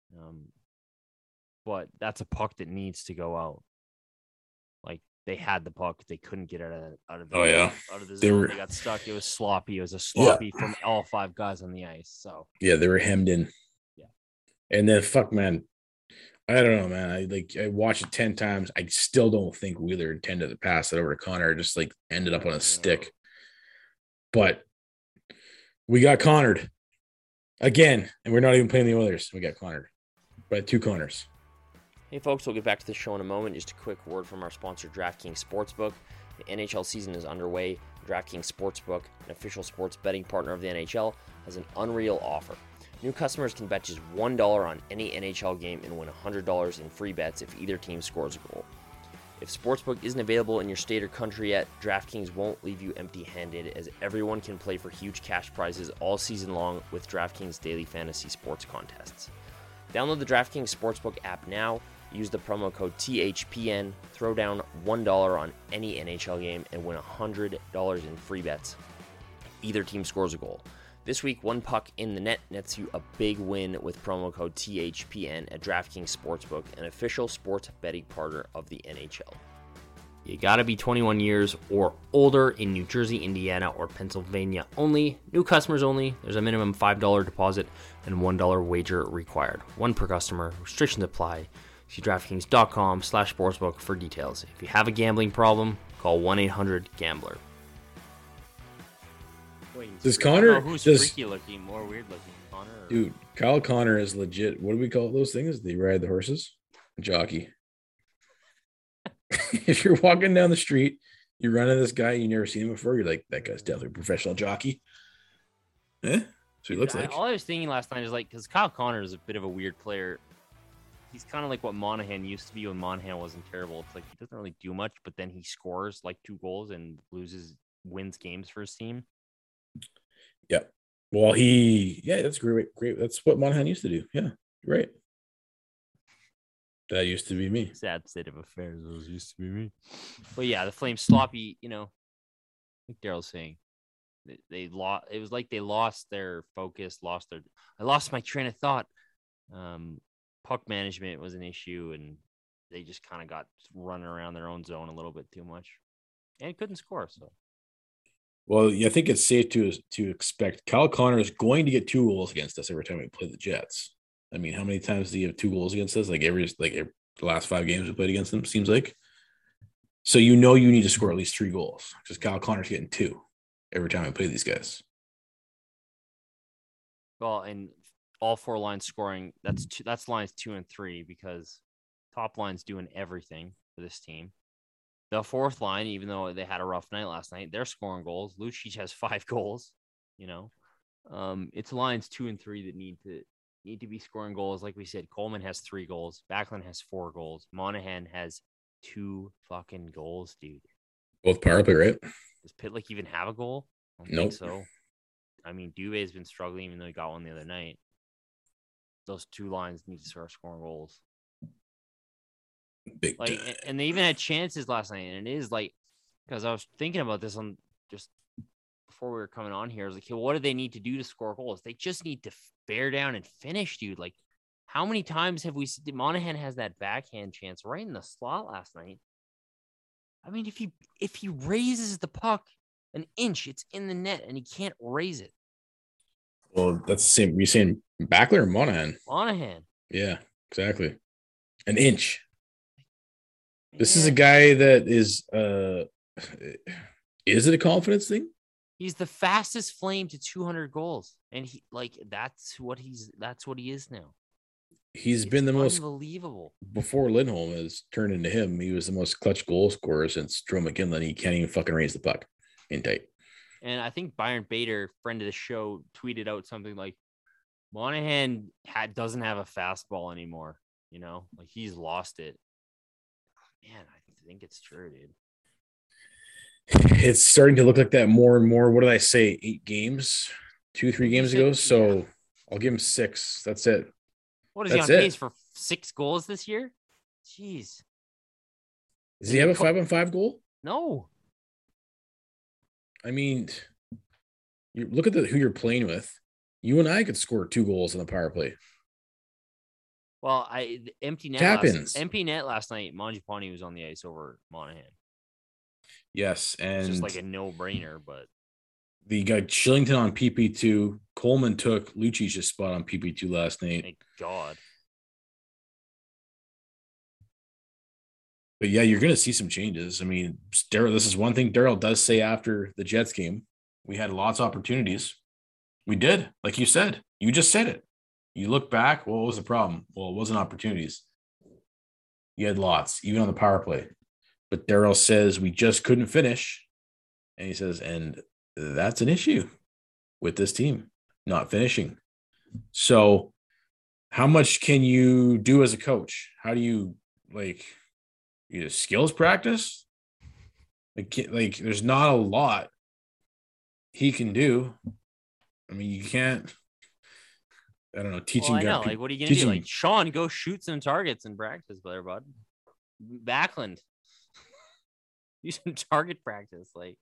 But that's a puck that needs to go out. Like they had the puck. They couldn't get out of the out of the zone. They got stuck. It was sloppy. It was a sloppy from all 5 guys on the ice. So yeah, they were hemmed in. Yeah. And then fuck, man, I don't know, man. I watched it 10 times. I still don't think Wheeler intended to pass it over to Connor. Just like ended up on a stick. But we got Connored again, and we're not even playing the Oilers. We got Connored by 2 Connors. Hey folks, we'll get back to the show in a moment. Just a quick word from our sponsor, DraftKings Sportsbook. The NHL season is underway. DraftKings Sportsbook, an official sports betting partner of the NHL, has an unreal offer. New customers can bet just $1 on any NHL game and win $100 in free bets if either team scores a goal. If Sportsbook isn't available in your state or country yet, DraftKings won't leave you empty-handed, as everyone can play for huge cash prizes all season long with DraftKings daily fantasy sports contests. Download the DraftKings Sportsbook app now, use the promo code THPN, throw down $1 on any NHL game, and win $100 in free bets if either team scores a goal. This week, one puck in the net nets you a big win with promo code THPN at DraftKings Sportsbook, an official sports betting partner of the NHL. You gotta be 21 years or older in New Jersey, Indiana, or Pennsylvania only. New customers only. There's a minimum $5 deposit and $1 wager required. One per customer. Restrictions apply. See DraftKings.com/sportsbook for details. If you have a gambling problem, call 1-800-GAMBLER. Does Connor? Who's freaky looking, more weird looking, Connor? Dude, Kyle Connor is legit. What do we call those things? They ride the horses? Jockey. If you're walking down the street, you run into this guy, you never seen him before, you're like, that guy's definitely a professional jockey. So he looks like. All I was thinking last night is like, because Kyle Connor is a bit of a weird player. He's kind of like what Monahan used to be when Monahan wasn't terrible. It's like he doesn't really do much, but then he scores like 2 goals and wins games for his team. Yeah. Well, that's great. That's what Monahan used to do. Yeah, right. That used to be me. Sad state of affairs. Those used to be me. But yeah, the Flames sloppy, like Daryl's saying. They lost. It was like they lost their focus, I lost my train of thought. Puck management was an issue, and they just kind of got running around their own zone a little bit too much, and couldn't score. So, well, I think it's safe to expect Kyle Connor is going to get 2 goals against us every time we play the Jets. I mean, how many times do you have 2 goals against us? Like the last 5 games we played against them, seems like. So you need to score at least 3 goals because Kyle Connor's getting 2 every time we play these guys. Well, and all 4 lines scoring. That's lines 2 and 3 because top line's doing everything for this team. The 4th line, even though they had a rough night last night, they're scoring goals. Lucic has 5 goals. It's lines 2 and 3 that need to be scoring goals. Like we said, Coleman has 3 goals. Backlund has 4 goals. Monahan has 2 fucking goals, dude. Both power play, right? Does Pitlick even have a goal? I don't think so. I mean, Dubé's been struggling, even though he got one the other night. Those 2 lines need to start scoring goals. Big time. And they even had chances last night, and it is like, because I was thinking about this on just before we were coming on here. I was like, what do they need to do to score goals? They just need to bear down and finish, dude. Like, how many times have we seen Monahan has that backhand chance right in the slot last night? I mean, if he raises the puck an inch, it's in the net, and he can't raise it. Well, that's the same. You're saying Backler or Monahan? Monahan. Yeah, exactly. An inch. This is a guy that is it a confidence thing? He's the fastest Flame to 200 goals. And that's what he is now. He's been the most unbelievable. Before Lindholm has turned into him, he was the most clutch goal scorer since Drew McKinley. He can't even fucking raise the puck in tight. And I think Byron Bader, friend of the show, tweeted out something like Monahan doesn't have a fastball anymore. Like he's lost it. Man, I think it's true, dude. It's starting to look like that more and more. What did I say? 8 games, 2-3 games ago. So yeah. I'll give him 6. That's it. What is he on pace for 6 goals this year? Jeez. Does he have a 5-on-5 goal? No. I mean, you look at who you're playing with. You and I could score 2 goals on the power play. Well, empty net last night. Mangiapane was on the ice over Monahan. Yes, and it's just like a no-brainer. But the guy Shillington on PP2. Coleman took Lucic's spot on PP2 last night. Thank God. But yeah, you're going to see some changes. I mean, Daryl, this is one thing Daryl does say after the Jets game. We had lots of opportunities. We did. Like you said, you just said it. You look back, well, what was the problem? Well, it wasn't opportunities. You had lots, even on the power play. But Daryl says we just couldn't finish. And he says, and that's an issue with this team, not finishing. So how much can you do as a coach? How do you skills practice? Like there's not a lot he can do. I mean, you can't, I don't know, teaching. Well, I know. Like, what are you going to do? Like, Sean, go shoot some targets in practice, there, bud. Backlund. Do some target practice. Like,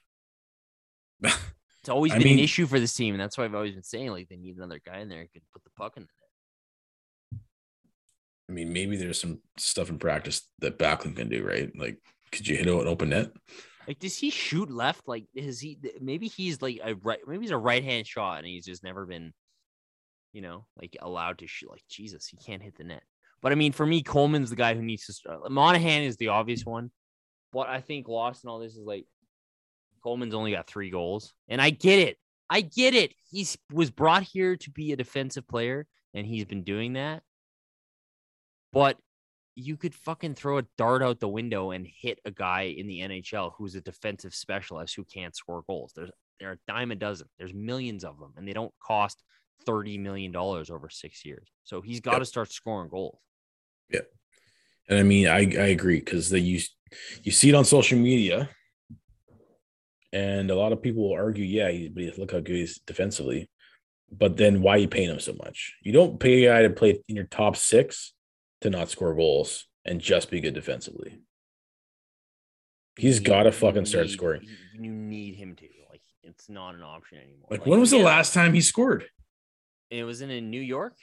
it's always been an issue for this team. And that's why I've always been saying, like, they need another guy in there who can put the puck in the net. I mean, maybe there's some stuff in practice that Backlund can do, right? Like, could you hit an open net? Like, does he shoot left? Like, maybe he's like maybe he's a right-hand shot and he's just never been, like allowed to shoot. Like, Jesus, he can't hit the net. But I mean, for me, Coleman's the guy who needs to start. Monahan is the obvious one. But I think lost in all this is like Coleman's only got 3 goals. And I get it. He was brought here to be a defensive player, and he's been doing that. But you could fucking throw a dart out the window and hit a guy in the NHL who's a defensive specialist who can't score goals. There are a dime a dozen. There's millions of them, and they don't cost $30 million over 6 years. So he's got to start scoring goals. Yeah. And I mean, I agree, because you see it on social media, and a lot of people will argue, but look how good he is defensively. But then why are you paying him so much? You don't pay a guy to play in your top 6 to not score goals and just be good defensively. He's got to fucking start scoring. You need him to. Like, it's not an option anymore. Like when was the last time he scored? It was in New York.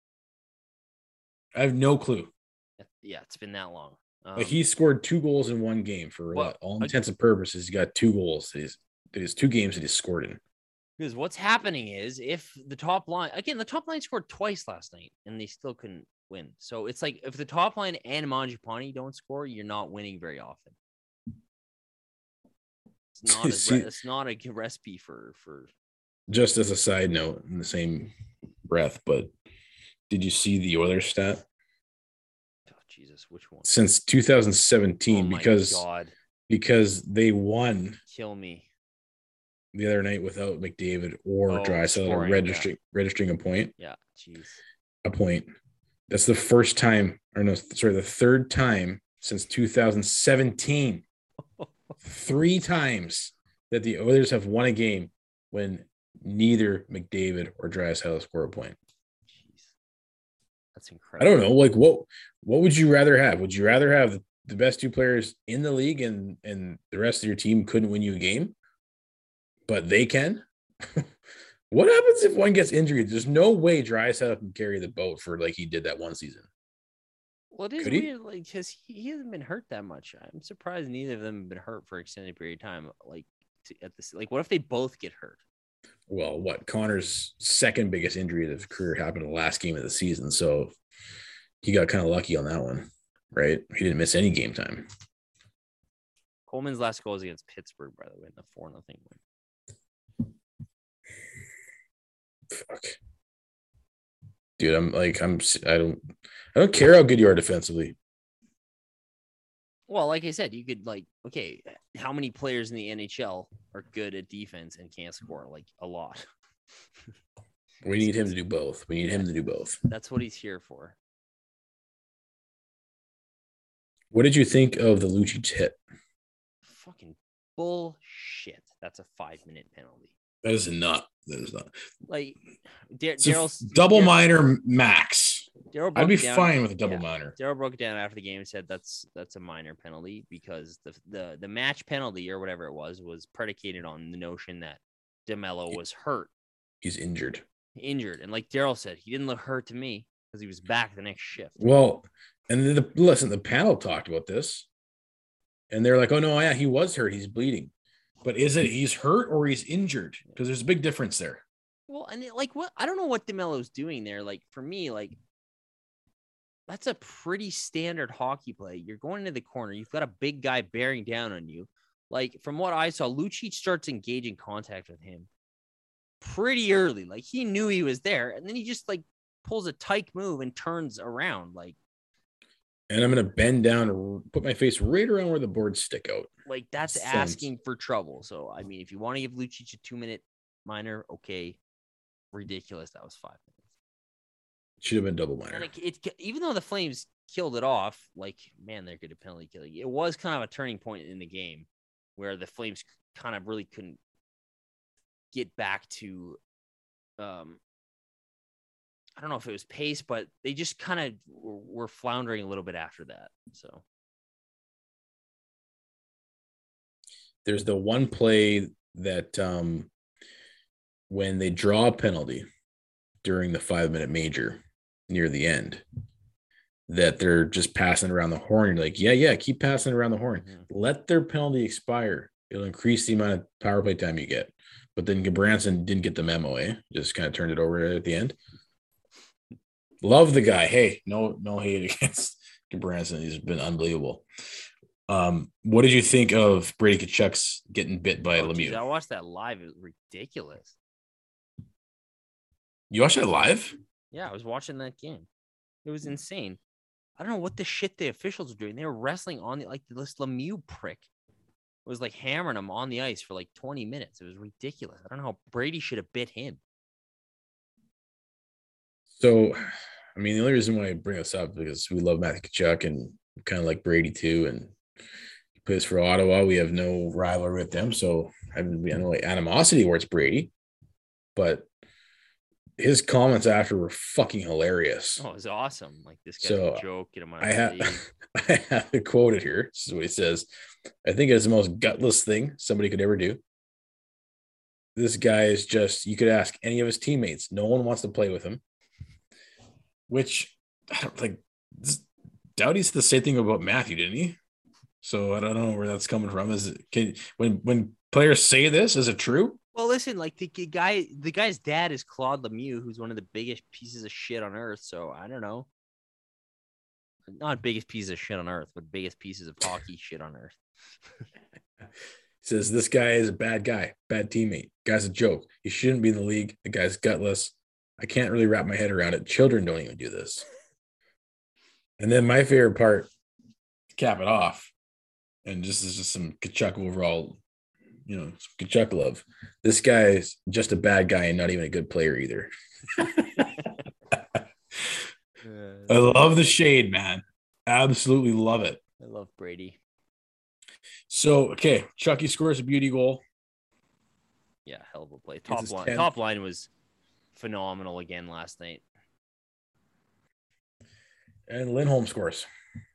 I have no clue. Yeah, it's been that long. Like he scored 2 goals in one game for all intents and purposes. He got 2 goals. There's 2 games that he scored in. Because what's happening is if the top line scored twice last night and they still couldn't win. So it's like if the top line and Mangiapane don't score, you're not winning very often. It's not a recipe for. Just as a side note, in the same breath, but did you see the Oilers stat? Oh, Jesus, which one? Since 2017, God. because they won. Kill me. The other night without McDavid or Draisaitl registering a point. Yeah, jeez. A point. That's the first time, the third time since 2017. 3 times that the Oilers have won a game when neither McDavid or Draisaitl score a point. Jeez. That's incredible. I don't know. Like, what would you rather have? Would you rather have the best 2 players in the league and the rest of your team couldn't win you a game, but they can? What happens if one gets injured? There's no way Draisaitl can carry the boat for like he did that one season. Well, it is weird, like, because he hasn't been hurt that much. I'm surprised neither of them have been hurt for an extended period of time. Like, what if they both get hurt? Well, Connor's second biggest injury of his career happened in the last game of the season, so he got kind of lucky on that one, right? He didn't miss any game time. Coleman's last goal was against Pittsburgh, by the way, in the 4-0 win. Fuck, dude, I don't care how good you are defensively. Well, like I said, you could how many players in the NHL are good at defense and can't score? Like a lot. We need him to do both. That's what he's here for. What did you think of the Lucic hit? Fucking bullshit. That's a 5-minute penalty. That is not. Like Daryl's double minor max. I'd be fine with a double minor. Daryl broke it down after the game and said that's a minor penalty because the match penalty or whatever it was predicated on the notion that DeMello was hurt. He's injured. And like Daryl said, he didn't look hurt to me because he was back the next shift. Well, and the panel talked about this, and they're like, "Oh no, yeah, he was hurt. He's bleeding." But is it he's hurt or he's injured? Because there's a big difference there. Well, and what I don't know what DeMello's doing there. Like for me, like that's a pretty standard hockey play. You're going into the corner. You've got a big guy bearing down on you. Like, from what I saw, Lucic starts engaging contact with him pretty early. Like, he knew he was there, and then he just, like, pulls a tyke move and turns around. Like, and I'm going to bend down and put my face right around where the boards stick out. Like, that's asking for trouble. So, I mean, if you want to give Lucic a 2-minute minor, okay. Ridiculous. That was 5 minutes. Should have been double minor. And even though the Flames killed it off, like, man, they're good at penalty killing. It was kind of a turning point in the game where the Flames kind of really couldn't get back to, I don't know if it was pace, but they just kind of were floundering a little bit after that. So there's the one play that when they draw a penalty during the 5-minute major near the end, that they're just passing around the horn. You're like, yeah, keep passing around the horn. Mm-hmm. Let their penalty expire. It'll increase the amount of power play time you get. But then Branson didn't get the memo, just kind of turned it over at the end. Love the guy. Hey, no hate against Branson. He's been unbelievable. What did you think of Brady Tkachuk's getting bit by Lemieux? Geez, I watched that live. It was ridiculous. You watched that live? Yeah, I was watching that game. It was insane. I don't know what the shit the officials were doing. They were wrestling on this Lemieux prick. It was like hammering him on the ice for like 20 minutes. It was ridiculous. I don't know how Brady should have bit him. So, I mean, the only reason why I bring this up is because we love Matthew Tkachuk and kind of like Brady too. And he plays for Ottawa. We have no rivalry with them. So I know like animosity towards Brady, but his comments after were fucking hilarious. Oh, it was awesome. Like, this guy's a joke. Get him out I have it quoted here. This is what he says. I think it's the most gutless thing somebody could ever do. This guy is just, you could ask any of his teammates. No one wants to play with him. Which, I don't think, Doughty said the same thing about Matthew, didn't he? So I don't know where that's coming from. When players say this, is it true? Well, listen, like the guy's dad is Claude Lemieux, who's one of the biggest pieces of shit on earth. So I don't know. Not biggest pieces of shit on earth, but biggest pieces of hockey shit on earth. Says this guy is a bad guy, bad teammate. Guy's a joke. He shouldn't be in the league. The guy's gutless. I can't really wrap my head around it. Children don't even do this. And then my favorite part, to cap it off, and this is just some Tkachuk overall, some Tkachuk love. This guy is just a bad guy and not even a good player either. I love the shade, man. Absolutely love it. I love Brady. So, okay, Chucky scores a beauty goal. Yeah, hell of a play. Top line was phenomenal again last night. And Lindholm scores.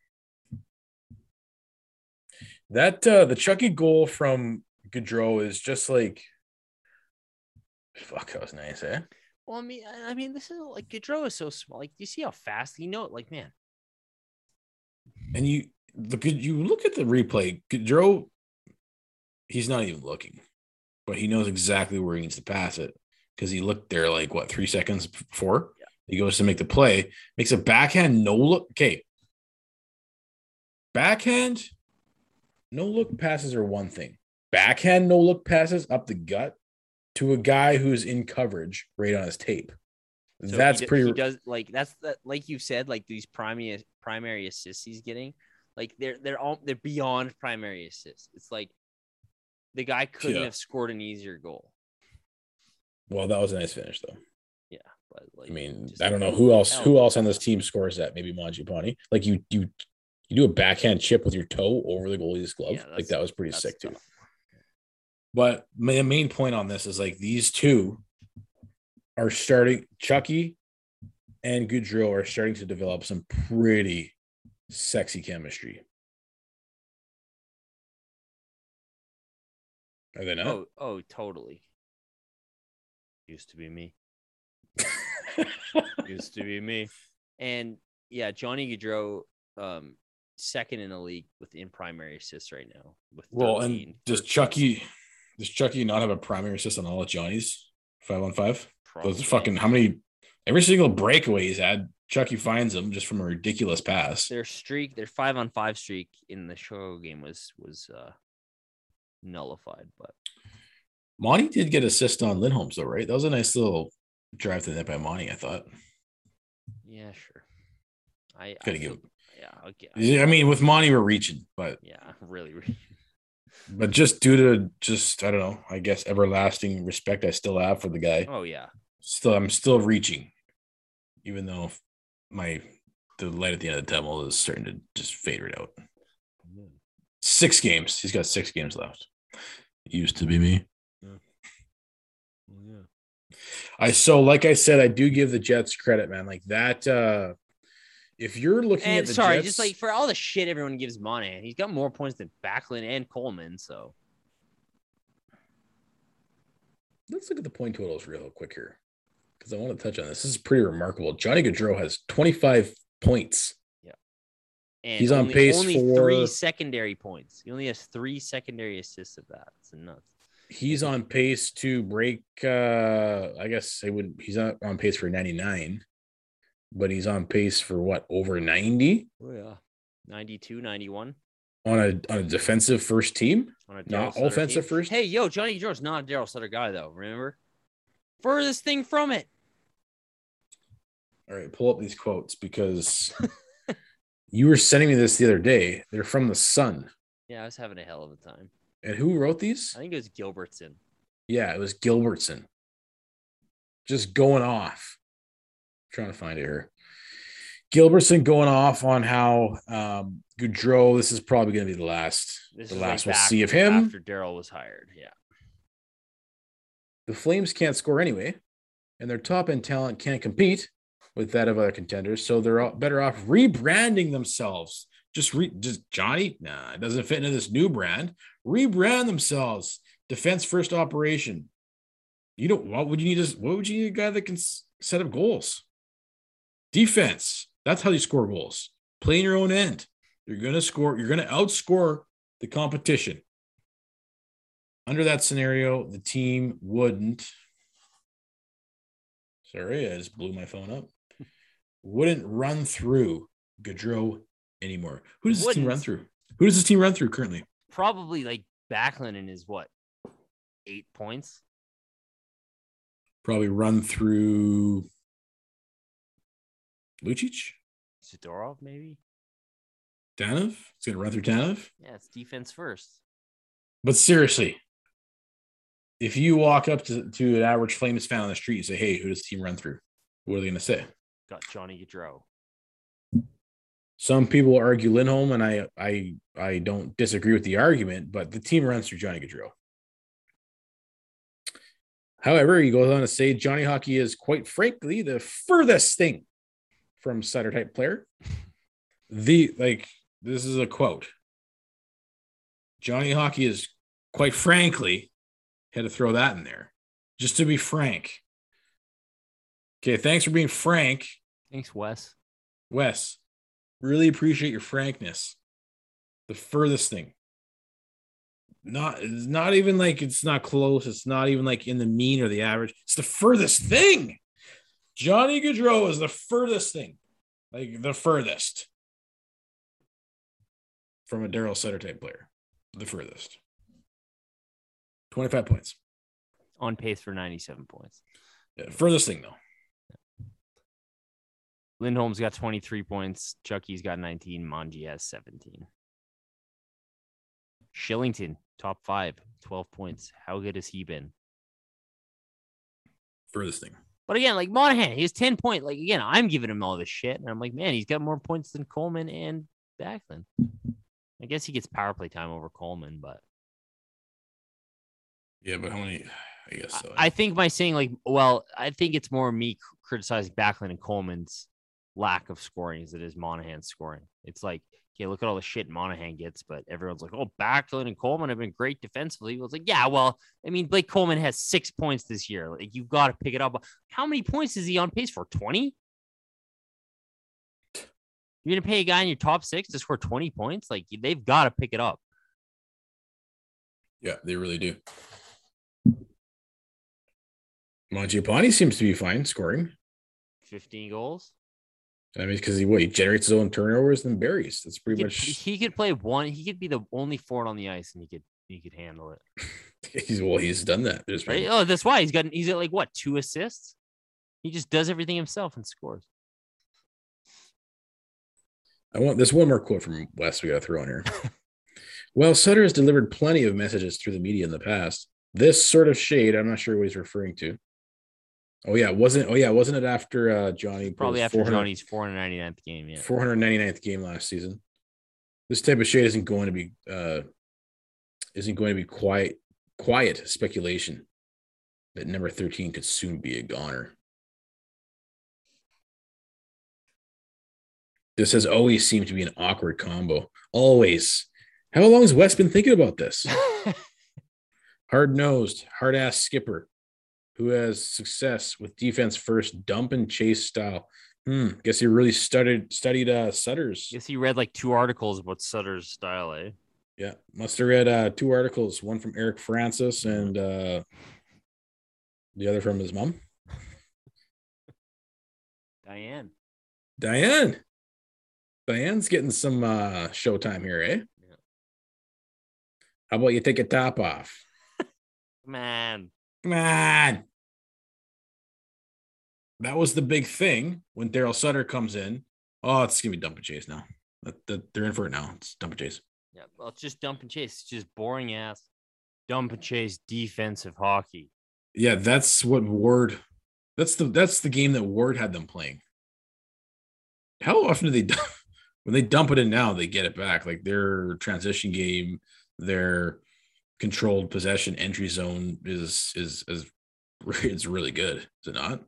That the Chucky goal from Gaudreau is just like, fuck, that was nice, eh? Well, I mean, this is like Gaudreau is so small. Like, do you see how fast he knows? Like, man. And you look at the replay. Gaudreau, he's not even looking, but he knows exactly where he needs to pass it because he looked there like 3 seconds before he goes to make the play. Makes a backhand no look. Okay, backhand no look passes are one thing. Backhand no look passes up the gut to a guy who's in coverage right on his tape. So that's pretty. He does like like you said, like these primary assists he's getting, like they're beyond primary assists. It's like the guy couldn't have scored an easier goal. Well, that was a nice finish though. Yeah, but like, I mean, I don't know who else on this team scores that. Maybe Mangiapane. Like you do a backhand chip with your toe over the goalie's glove. Yeah, like that was pretty sick too. But my main point on this is like these two are starting, Chucky and Gaudreau are starting to develop some pretty sexy chemistry. Are they not? Oh, totally. Used to be me. Used to be me. And yeah, Johnny Gaudreau, second in the league within primary assists right now. And does Chucky not have a primary assist on all of Johnny's 5-on-5? Those fucking how many? Every single breakaway he's had Chucky finds him just from a ridiculous pass. Their 5-on-5 streak in the Chicago game was nullified. But Monty did get assist on Lindholm's though, right? That was a nice little drive to the net by Monty, I thought. Yeah, sure. I gotta give him. Yeah, okay. I mean, with Monty, we're reaching, but yeah, really. But just due to I don't know, I guess everlasting respect I still have for the guy. Oh yeah. I'm still reaching, even though the light at the end of the tunnel is starting to just fade right out. 6 games. He's got 6 games left. It used to be me. Yeah. Well, yeah. Like I said, I do give the Jets credit, man. Like that. If you're looking at the Jets, just like for all the shit everyone gives Monahan, he's got more points than Backlund and Coleman. So let's look at the point totals real quick here, because I want to touch on this. This is pretty remarkable. Johnny Gaudreau has 25 points. Yeah, and he's on pace for 3 secondary points. He only has 3 secondary assists of that. It's nuts. He's on pace to break. I guess he's not on pace for 99. But he's on pace for what, over 90? Oh yeah, 92, 91 on a defensive first team, not offensive team. first. Hey, yo, Johnny Gaudreau's not a Daryl Sutter guy though. Remember, furthest thing from it. All right, pull up these quotes because you were sending me this the other day. They're from the Sun. Yeah, I was having a hell of a time. And who wrote these? I think it was Gilbertson. Yeah, it was Gilbertson. Just going off. Trying to find it here. Gilbertson going off on how Gaudreau, this is probably going to be the last we'll see of him after Daryl was hired. Yeah. The Flames can't score anyway, and their top end talent can't compete with that of other contenders, so they're better off rebranding themselves. Just Johnny, nah, it doesn't fit into this new brand. Rebrand themselves. Defense first operation. What would you need a guy that can set up goals? Defense. That's how you score goals. Play in your own end. You're going to score. You're going to outscore the competition. Under that scenario, the team wouldn't. Sorry, I just blew my phone up. Wouldn't run through Gaudreau anymore. Who does this team run through? Who does this team run through currently? Probably like Backlund in his 8 points. Probably run through Lucic? Zadorov, maybe? Tanev? It's going to run through Tanev? Yeah, it's defense first. But seriously, if you walk up to an average Flames fan on the street and say, hey, who does the team run through? What are they going to say? Got Johnny Gaudreau. Some people argue Lindholm, and I don't disagree with the argument, but the team runs through Johnny Gaudreau. However, he goes on to say Johnny Hockey is, quite frankly, the furthest thing from Sutter type player. This is a quote. Johnny Hockey is, quite frankly, had to throw that in there just to be frank. Okay, thanks for being frank. Thanks, Wes. Wes, really appreciate your frankness. The furthest thing. It's not even like it's not close. It's not even like in the mean or the average. It's the furthest thing. Johnny Gaudreau is the furthest thing. Like the furthest from a Daryl Sutter type player. The furthest. 25 points. On pace for 97 points. Yeah, furthest thing, though. Lindholm's got 23 points. Chucky's got 19. Manji has 17. Shillington, top 5, 12 points. How good has he been? Furthest thing. But again, like Monahan, he has 10 points. Like, again, I'm giving him all this shit. And I'm like, man, he's got more points than Coleman and Backlund. I guess he gets power play time over Coleman, but. Yeah, but how many? I guess so. I think by saying, I think it's more me criticizing Backlund and Coleman's lack of scoring as it is Monahan's scoring. It's like, okay, look at all the shit Monahan gets, but everyone's like, oh, Backlund and Coleman have been great defensively. It was like, yeah, well, I mean, Blake Coleman has 6 points this year. Like, you've got to pick it up. How many points is he on pace for? 20? You're going to pay a guy in your top 6 to score 20 points? Like, they've got to pick it up. Yeah, they really do. Mangiapane seems to be fine scoring. 15 goals. I mean, because he generates his own turnovers and berries. That's pretty much. He could play one. He could be the only forward on the ice, and he could handle it. He's done that. Right? Oh, that's why he's got like what, 2 assists? He just does everything himself and scores. There's one more quote from Wes we got to throw in here. Well, Sutter has delivered plenty of messages through the media in the past. This sort of shade, I'm not sure what he's referring to. Wasn't it after Johnny? Probably after Johnny's 499th game, yeah. 499th game last season. This type of shade isn't going to be quiet speculation that number 13 could soon be a goner. This has always seemed to be an awkward combo. Always. How long has Wes been thinking about this? Hard-nosed, hard-ass skipper who has success with defense first, dump and chase style. Guess he really studied Sutter's. Guess he read like 2 articles about Sutter's style, eh? Yeah, must have read 2 articles, one from Eric Francis and the other from his mom. Diane's getting some showtime here, eh? Yeah. How about you take your top off? Man. Come on. That was the big thing when Daryl Sutter comes in. Oh, it's going to be dump and chase now. They're in for it now. It's dump and chase. Yeah, well, it's just dump and chase. It's just boring ass dump and chase defensive hockey. Yeah, that's what Ward. That's the game that Ward had them playing. How often do they when they dump it in now, they get it back? Like their transition game, their controlled possession entry zone is it's really good. Is it not?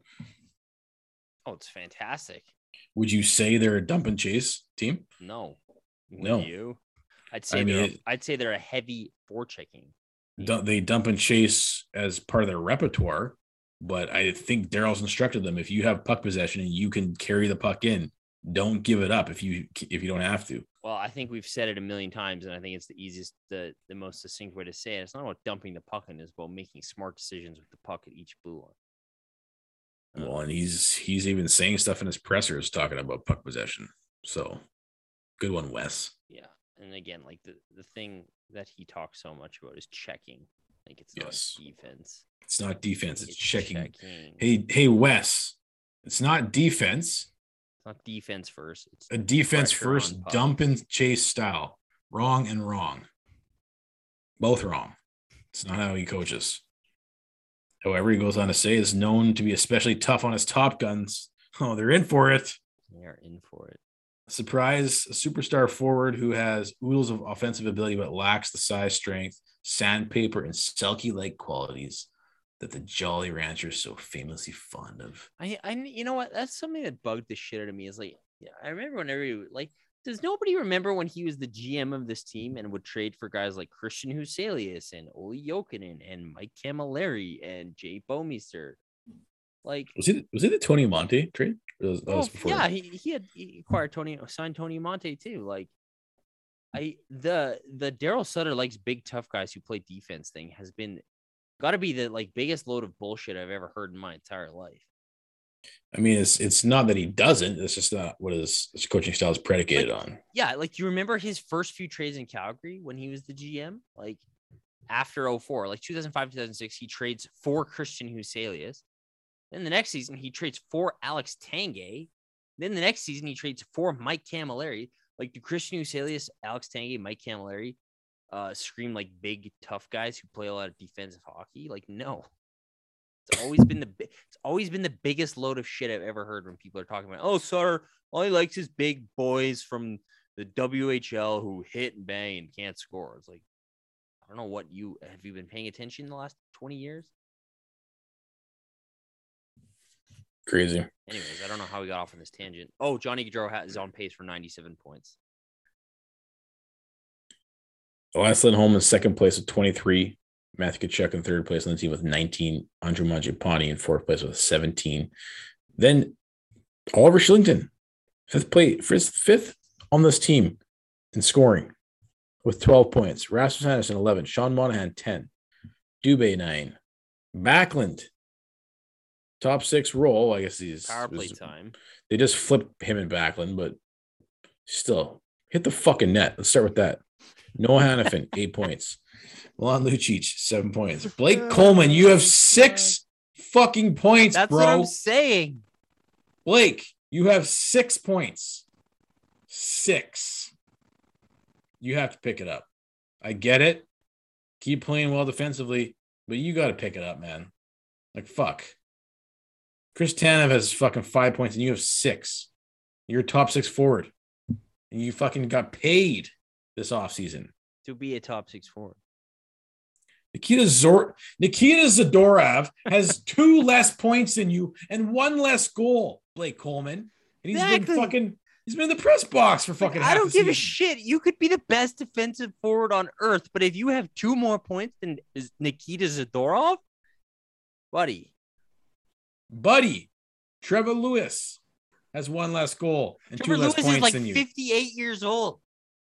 Oh, it's fantastic. Would you say they're a dump and chase team? No. No. You? I'd say they're a heavy forechecking. They dump and chase as part of their repertoire, but I think Daryl's instructed them, if you have puck possession and you can carry the puck in, don't give it up if you don't have to. Well, I think we've said it a million times, and I think it's the easiest, the most succinct way to say it. It's not about dumping the puck in, it's about making smart decisions with the puck at each blue line. Well, and he's even saying stuff in his pressers talking about puck possession. So good one, Wes. Yeah. And again, like the thing that he talks so much about is checking. Like it's not defense. It's not defense. It's checking. Hey, Wes, it's not defense. It's not defense first. It's a defense first dump and chase style. Wrong and wrong. Both wrong. It's not how he coaches. However, he goes on to say is known to be especially tough on his top guns. Oh, they're in for it. They are in for it. Surprise, a superstar forward who has oodles of offensive ability but lacks the size, strength, sandpaper, and Selke-like qualities that the Jolly Ranchers so famously fond of. I you know what? That's something that bugged the shit out of me. Is like, I remember whenever does nobody remember when he was the GM of this team and would trade for guys like Christian Huselius and Olli Jokinen and Mike Camilleri and Jay Bouwmeester? Like, was he the Tony Monte trade? Yeah, he acquired signed Tony Monte too. Like, the Daryl Sutter likes big tough guys who play defense thing has been got to be the biggest load of bullshit I've ever heard in my entire life. I mean, it's not that he doesn't. It's just not what his coaching style is predicated on. Yeah, you remember his first few trades in Calgary when he was the GM? Like after 2004, 2005, 2006, he trades for Christian Huselius. Then the next season, he trades for Alex Tanguay. Then the next season, he trades for Mike Camilleri. Like, do Christian Huselius, Alex Tanguay, Mike Camilleri scream like big, tough guys who play a lot of defensive hockey? Like, no. It's always been the biggest load of shit I've ever heard when people are talking about, oh, Sutter, all he likes is big boys from the WHL who hit and bang and can't score. It's like, I don't know have you been paying attention in the last 20 years? Crazy. Anyways, I don't know how we got off on this tangent. Oh, Johnny Gaudreau is on pace for 97 points. Last Holm in second place with 23. Matthew Tkachuk in third place on the team with 19. Andrew Mangiapane in fourth place with 17. Then Oliver Shillington, fifth on this team in scoring with 12 points. Rasmus Anderson 11. Sean Monahan 10. Dubé 9. Backlund. Top 6 role, I guess power play time. They just flipped him and Backlund, but still hit the fucking net. Let's start with that. Noah Hannafin, 8 points. Milan Lucic, 7 points. Blake Coleman, you have 6 fucking points, That's bro. what I'm saying. Blake, you have 6 points. 6. You have to pick it up. I get it. Keep playing well defensively, but you got to pick it up, man. Like, fuck. Chris Tanev has fucking 5 points and you have 6. You're a top 6 forward. And you fucking got paid this offseason. To be a top 6 forward. Nikita Zadorov has 2 less points than you and 1 less goal, Blake Coleman. And he's been in the press box for fucking half I don't the give a season. shit. You could be the best defensive forward on earth, but if you have 2 more points than Nikita Zadorov, buddy, Trevor Lewis has 1 less goal and Trevor 2 less Lewis points is like than you. 58 years old.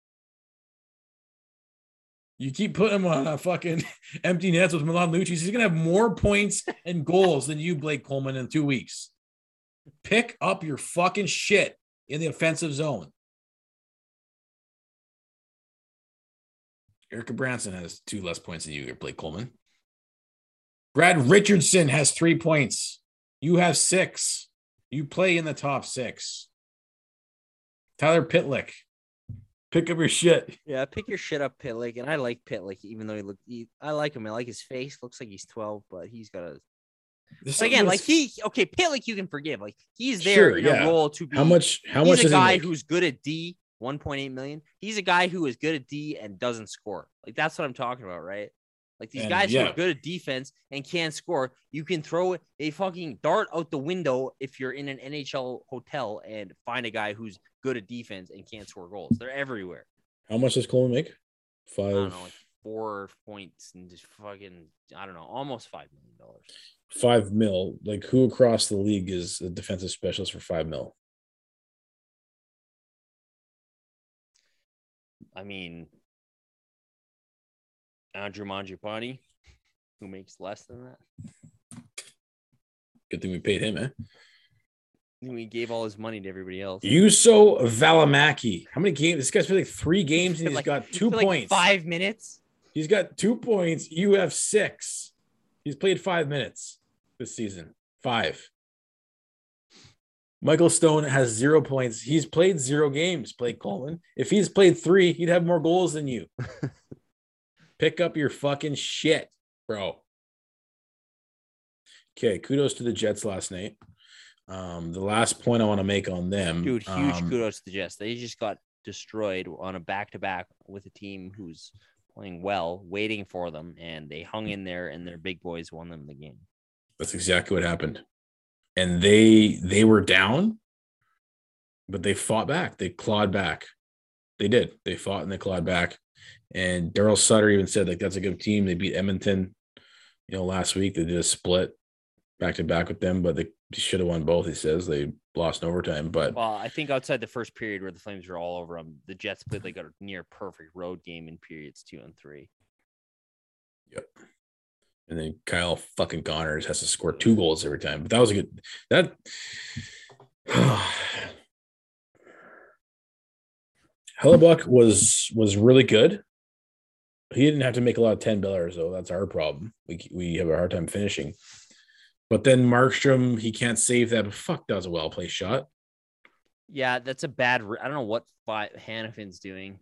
You keep putting him on a fucking empty nets with Milan Lucic. He's going to have more points and goals than you, Blake Coleman, in 2 weeks. Pick up your fucking shit in the offensive zone. Erica Branson has 2 less points than you, Blake Coleman. Brad Richardson has 3 points. You have 6. You play in the top 6. Tyler Pitlick. Pick up your shit. Yeah, pick your shit up, Pitlick. And I like Pitlick, even though I like him. I like his face. Looks like he's 12, but he's got a. But again, like Pitlick, you can forgive. Like he's there in a role to be. How much is a guy he who's good at D, 1.8 million. He's a guy who is good at D and doesn't score. Like that's what I'm talking about, right? Like these guys who are good at defense and can't score. You can throw a fucking dart out the window if you're in an NHL hotel and find a guy who's good at defense and can't score goals. They're everywhere. How much does Coleman make? 5. I don't know, like 4 points and just fucking, I don't know, almost $5 million. 5 mil. Like who across the league is a defensive specialist for 5 mil? I mean, Andrew Mangiapane, who makes less than that. Good thing we paid him, eh? We gave all his money to everybody else. Juuso Valimaki. How many games? This guy's played like 3 games and he's got 2 points. 5 minutes. He's got 2 points. You have 6. He's played 5 minutes this season. 5. Michael Stone has 0 points. He's played 0 games, Blake Coleman. If he's played 3, he'd have more goals than you. Pick up your fucking shit, bro. Okay, kudos to the Jets last night. The last point I want to make on them. Dude, huge kudos to the Jets. They just got destroyed on a back-to-back with a team who's playing well, waiting for them, and they hung in there, and their big boys won them the game. That's exactly what happened. And they were down, but they fought back. They clawed back. They did. They fought and they clawed back. And Daryl Sutter even said, like, that's a good team. They beat Edmonton, last week. They did a split back-to-back with them, but they should have won both, he says. They lost in overtime. But well, I think outside the first period where the Flames were all over them, the Jets played like a near perfect road game in periods 2 and 3. Yep. And then Kyle fucking Connors has to score 2 goals every time. But that was a good – that Hellebuck was really good. He didn't have to make a lot of 10-billers, though. That's our problem. We have a hard time finishing. But then Markstrom, he can't save that. But fuck, that was a well-placed shot. Yeah, that's a bad – I don't know what Hannafin's doing.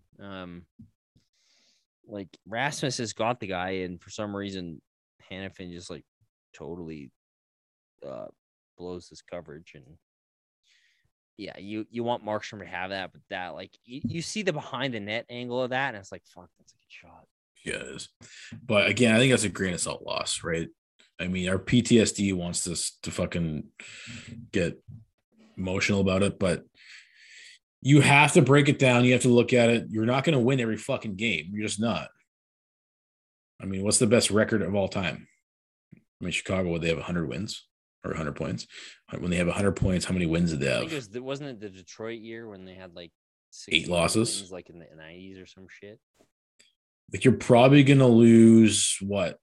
Like, Rasmus has got the guy, and for some reason, Hannafin just, like, totally blows his coverage. And, yeah, you want Markstrom to have that, but that, like, you see the behind-the-net angle of that, and it's like, fuck, that's a good shot. Yeah, it is. But, again, I think that's a grain of salt loss, right? I mean, our PTSD wants us to fucking get emotional about it, but you have to break it down. You have to look at it. You're not going to win every fucking game. You're just not. I mean, what's the best record of all time? I mean, Chicago, would they have 100 wins or 100 points? When they have 100 points, how many wins did they have? I think wasn't it the Detroit year when they had like 8 losses? Wins, like in the 90s or some shit? Like, you're probably going to lose, what,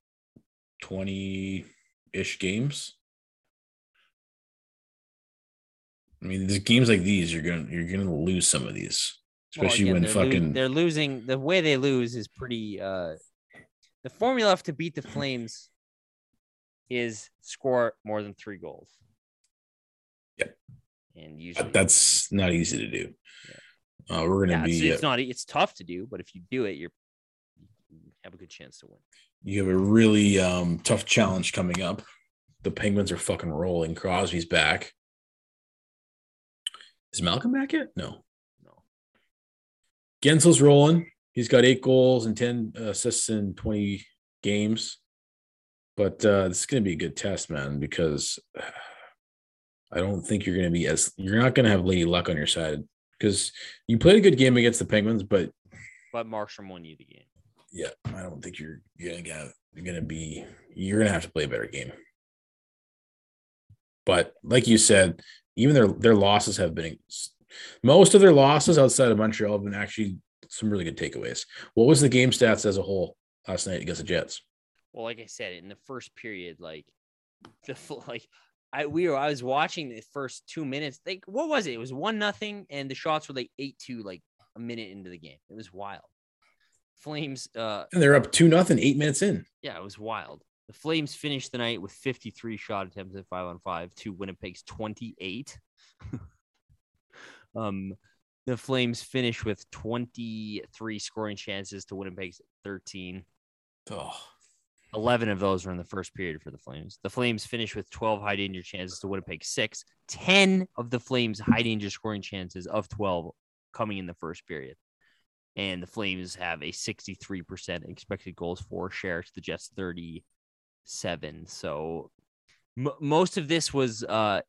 20-ish games? I mean, there's games like these, you're gonna lose some of these, especially when they're losing. The way they lose is pretty. The formula to beat the Flames is score more than 3 goals. Yep. And usually that's not easy to do. Yeah. We're gonna be. It's tough to do, but if you do it, you have a good chance to win. You have a really tough challenge coming up. The Penguins are fucking rolling. Crosby's back. Is Malcolm back yet? No. Gensel's rolling. He's got 8 goals and 10 assists in 20 games. But this is going to be a good test, man, because I don't think you're not going to have Lady Luck on your side, because you played a good game against the Penguins, but Markstrom won you the game. Yeah, I don't think you're going to have to play a better game. But like you said, even their losses have been, most of their losses outside of Montreal have been actually some really good takeaways. What was the game stats as a whole last night against the Jets? Well, like I said, in the first period, I was watching the first 2 minutes. Like, what was it? It was 1-0, and the shots were like 8-2, like a minute into the game. It was wild. Flames, and they're up 2-0, 8 minutes in. Yeah, it was wild. The Flames finished the night with 53 shot attempts at 5-on-5 to Winnipeg's 28. The Flames finished with 23 scoring chances to Winnipeg's 13. 11 of those were in the first period for the Flames. The Flames finished with 12 high danger chances to Winnipeg's 6. 10 of the Flames' high danger scoring chances of 12 coming in the first period. And the Flames have a 63% expected goals for share to the Jets 37. So most of this was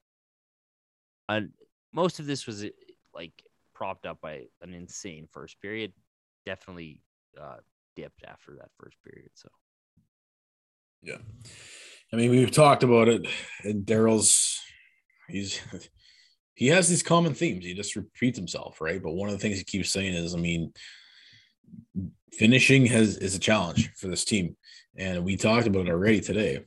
like propped up by an insane first period. Definitely dipped after that first period. So yeah, I mean, we've talked about it, and Daryl's he has these common themes. He just repeats himself, right? But one of the things he keeps saying is, I mean, finishing is a challenge for this team, and we talked about it already today.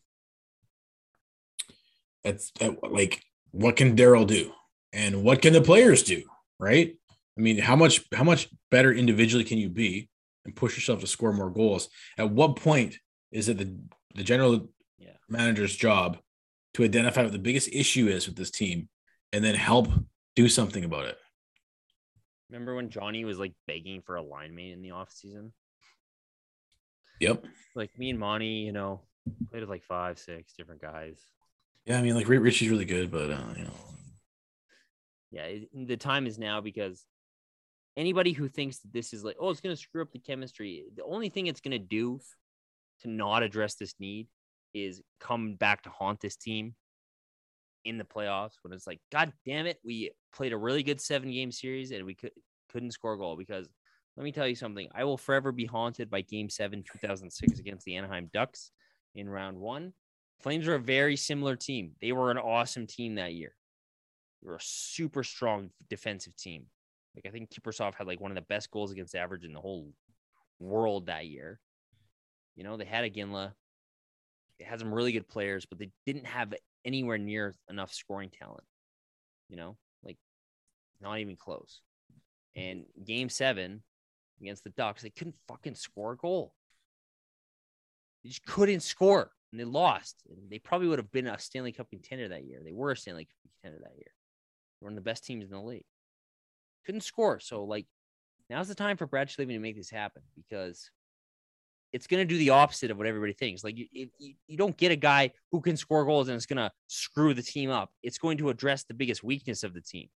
Like, what can Daryl do, and what can the players do, right? I mean, how much better individually can you be and push yourself to score more goals? At what point is it the general manager's job to identify what the biggest issue is with this team and then help do something about it? Remember when Johnny was like begging for a line mate in the off season? Yep. Like me and Monty, played with like 5-6 different guys. Yeah, I mean, like Richie's really good, but Yeah, the time is now, because anybody who thinks that this is like, oh, it's going to screw up the chemistry, the only thing it's going to do to not address this need is come back to haunt this team in the playoffs, when it's like, God damn it, we played a really good 7-game series and we couldn't score a goal. Because let me tell you something, I will forever be haunted by Game 7, 2006 against the Anaheim Ducks in round 1. Flames are a very similar team. They were an awesome team that year. They were a super strong defensive team. Like, I think Kiprusoff had like one of the best goals against average in the whole world that year. They had a Ginla. They had some really good players, but they didn't have anywhere near enough scoring talent. Like, not even close. And Game 7 against the Ducks, they couldn't fucking score a goal. They just couldn't score, and they lost. And they probably would have been a Stanley Cup contender that year. They were a Stanley Cup contender that year. They were one of the best teams in the league. Couldn't score. So, like, now's the time for Brad Slavin to make this happen, because it's going to do the opposite of what everybody thinks. Like, you don't get a guy who can score goals and it's going to screw the team up. It's going to address the biggest weakness of the team.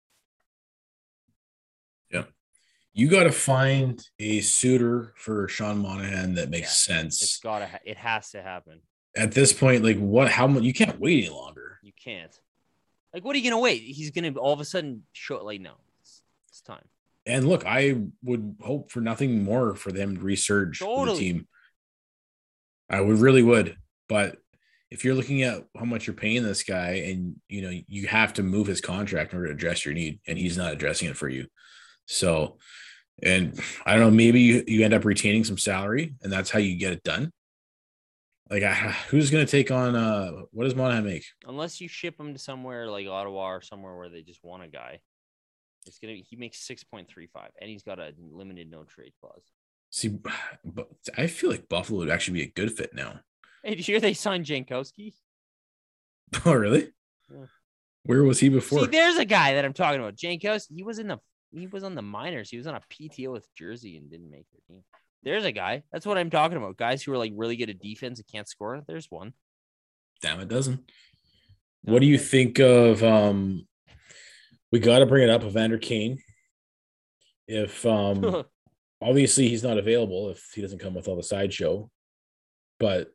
Yeah. You got to find a suitor for Sean Monahan that makes sense. It has to happen. At this point, like, how much? You can't wait any longer. You can't. Like, what are you going to wait? He's going to all of a sudden show, like, no, it's time. And look, I would hope for nothing more for them to resurge the team. I really would. But if you're looking at how much you're paying this guy, and you have to move his contract in order to address your need, and he's not addressing it for you. So, and I don't know, maybe you end up retaining some salary, and that's how you get it done. Like, who's going to take on? What does Monahan make? Unless you ship him to somewhere like Ottawa or somewhere where they just want a guy, he makes 6.35, and he's got a limited no trade clause. See, but I feel like Buffalo would actually be a good fit now. Hey, did you hear they signed Jankowski? Oh, really? Yeah. Where was he before? See, there's a guy that I'm talking about. Jankowski. He was on the minors. He was on a PTO with Jersey and didn't make their team. There's a guy. That's what I'm talking about. Guys who are like really good at defense and can't score. There's one. Damn, it doesn't. What do you think of? We got to bring it up. Evander Kane. If obviously he's not available if he doesn't come with all the sideshow, but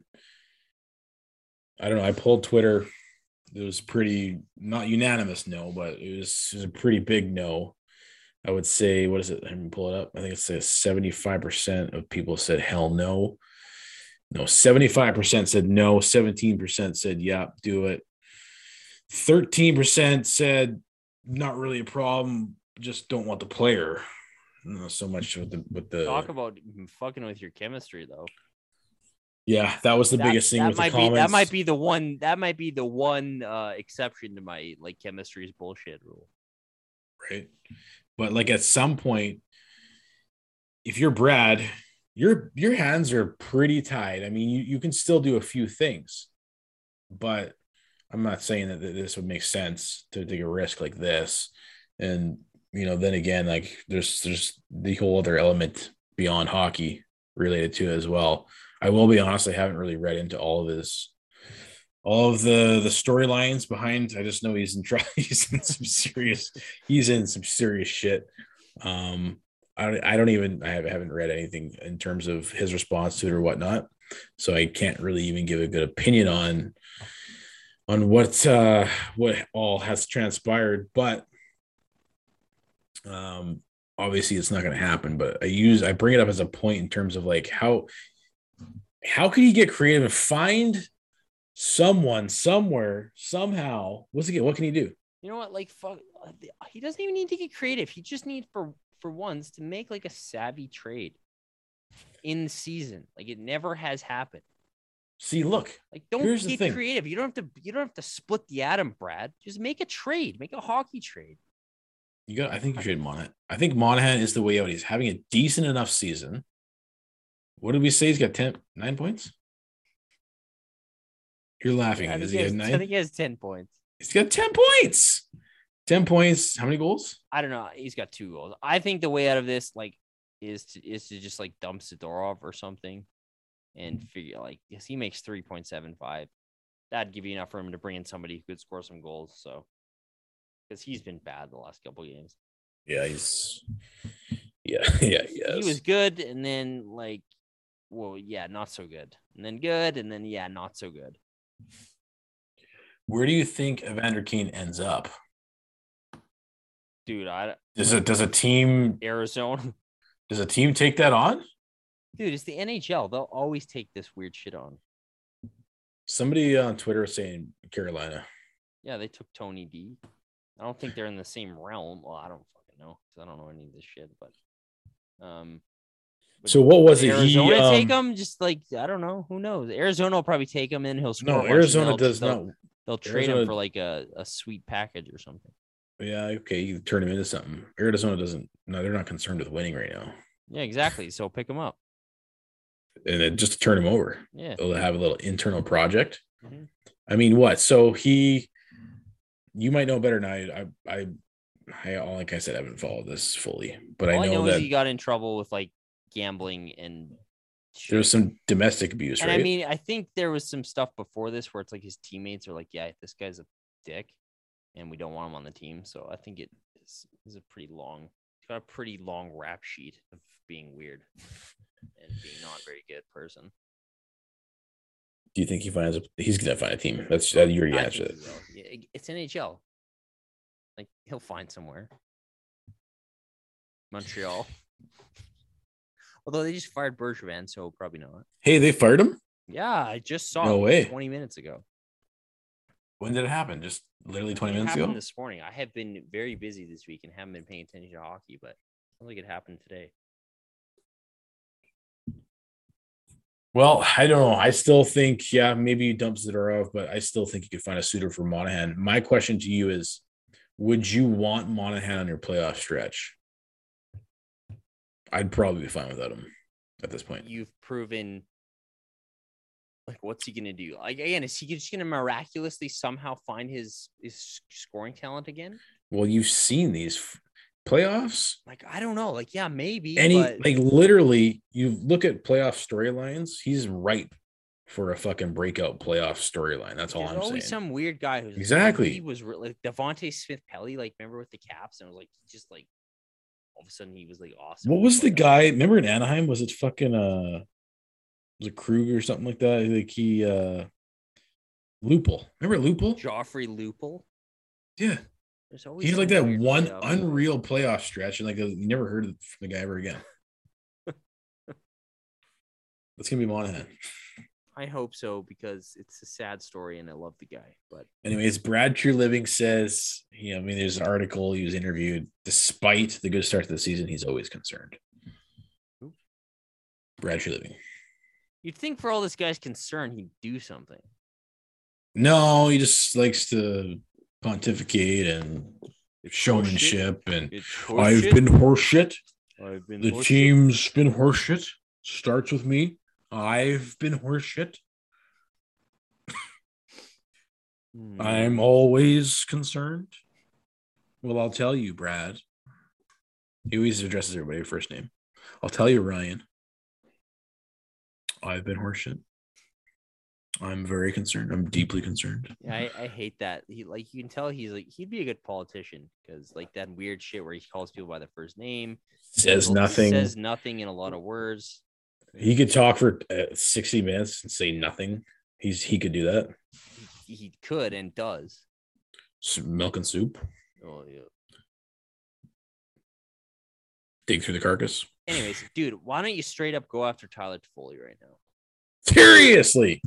I don't know. I pulled Twitter. It was pretty not unanimous no, but it was a pretty big no. I would say, what is it? Let me pull it up. I think it says 75% of people said hell no. No, 75% said no. 17% said yeah, do it. 13% said not really a problem, just don't want the player. Not so much with the talk about fucking with your chemistry though. Yeah, that was the biggest thing with the comments. That might be the one. That might be the one exception to my like chemistry is bullshit rule. Right, but like at some point, if you're Brad, your hands are pretty tied. I mean, you can still do a few things, but I'm not saying that this would make sense to take a risk like this. And then again, like there's the whole other element beyond hockey related to it as well. I will be honest, I haven't really read into all of the storylines behind. I just know he's in some serious shit. I haven't read anything in terms of his response to it or whatnot. So I can't really even give a good opinion on what all has transpired, but obviously it's not going to happen. But I bring it up as a point in terms of like how can you get creative and find someone somewhere somehow? What can he do? You know what? Like, fuck, he doesn't even need to get creative. He just needs for once to make like a savvy trade in season. Like it never has happened. See, look, like don't get creative. You don't have to split the atom, Brad. Just make a trade. Make a hockey trade. I think you trade Monahan. I think Monahan is the way out. He's having a decent enough season. What did we say? He's got 9 points. You're laughing. Does he have 9? I think he has 10 points. He's got 10 points. 10 points. How many goals? I don't know. He's got 2 goals. I think the way out of this, like, is to just like dump Sidorov or something, and figure like yes, he makes 3.75. That'd give you enough for him to bring in somebody who could score some goals. So, because he's been bad the last couple of games. Yeah, He was good, and then not so good, and then good, and then not so good. Where do you think Evander Kane ends up? Dude, does a team Arizona? Does a team take that on? Dude, it's the NHL. They'll always take this weird shit on. Somebody on Twitter was saying Carolina. Yeah, they took Tony D. I don't think they're in the same realm. Well, I don't fucking know because I don't know any of this shit. But so what was it? Arizona take him? Just like I don't know. Who knows? Arizona will probably take him and he'll score. No, Arizona does not. They'll trade him for like a sweet package or something. Yeah, okay, you turn him into something. Arizona doesn't. No, they're not concerned with winning right now. Yeah, exactly. So pick him up, and then just to turn him over. Yeah, they'll have a little internal project. Mm-hmm. I mean, what? So you might know better than I like I said, I haven't followed this fully, but I know that he got in trouble with like gambling and there was some domestic abuse, and right? I mean, I think there was some stuff before this where it's like his teammates are like, yeah, this guy's a dick and we don't want him on the team. So I think it is a pretty long, it's got a pretty long rap sheet of being weird and being not a very good person. Do you think he's going to find a team? That's your guess. It's NHL. Like he'll find somewhere. Montreal. Although they just fired Bergevin, so probably not. Hey, they fired him? Yeah, I just saw no way. 20 minutes ago. When did it happen? Just literally 20 minutes ago? It happened this morning. I have been very busy this week and haven't been paying attention to hockey, but it sounds like it happened today. Well, I don't know. I still think, yeah, maybe you dump Zadorov, but I still think you could find a suitor for Monahan. My question to you is, would you want Monahan on your playoff stretch? I'd probably be fine without him at this point. You've proven, like, what's he going to do? Like, again, is he just going to miraculously somehow find his scoring talent again? Well, you've seen these playoffs. Like, I don't know. Like, yeah, maybe. Like, literally, you look at playoff storylines, he's ripe for a fucking breakout playoff storyline. That's all I'm saying. There's always some weird guy who's exactly. He was like Devontae Smith-Pelly, like, remember with the Caps, and it was like just like all of a sudden he was like awesome. What was the guy? Remember in Anaheim? Was it fucking was it Kruger or something like that? Like he Lupul. Remember Lupul? Joffrey Lupul. Yeah. He's like that one unreal playoff stretch, and like you never heard from the guy ever again. That's gonna be Monahan. I hope so, because it's a sad story and I love the guy. But anyways, Brad True Living says, there's an article, he was interviewed. Despite the good start to the season, he's always concerned. Who? Brad True Living. You'd think for all this guy's concern, he'd do something. No, he just likes to pontificate and showmanship, and I've been horseshit. The team's been horseshit. Starts with me. I've been horseshit. I'm always concerned. Well, I'll tell you, Brad. He always addresses everybody by first name. I'll tell you, Ryan. I've been horseshit. I'm very concerned. I'm deeply concerned. Yeah, I hate that. He, like, you can tell he'd be a good politician, because like that weird shit where he calls people by their first name, says nothing in a lot of words. He could talk for 60 minutes and say nothing. He could do that. He could and does. Milk and soup. Oh yeah. Dig through the carcass. Anyways, dude, why don't you straight up go after Tyler Toffoli right now? Seriously.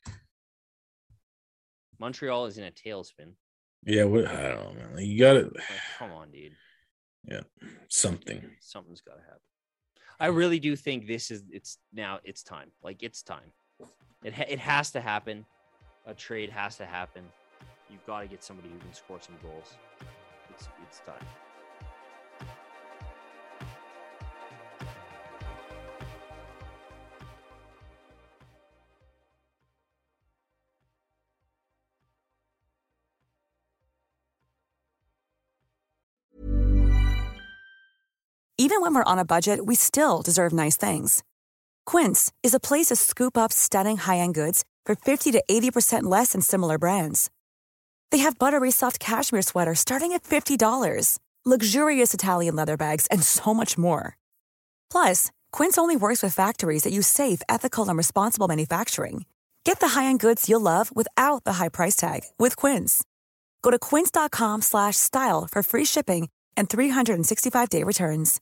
Montreal is in a tailspin. Yeah, I don't know, man. You got it. Like, come on, dude. Yeah, something's got to happen. I really do think it's time. Like, it's time. It has to happen. A trade has to happen. You've got to get somebody who can score some goals. It's time. Even when we're on a budget, we still deserve nice things. Quince is a place to scoop up stunning high-end goods for 50 to 80% less than similar brands. They have buttery soft cashmere sweaters starting at $50, luxurious Italian leather bags, and so much more. Plus, Quince only works with factories that use safe, ethical, and responsible manufacturing. Get the high-end goods you'll love without the high price tag with Quince. Go to quince.com/style for free shipping and 365-day returns.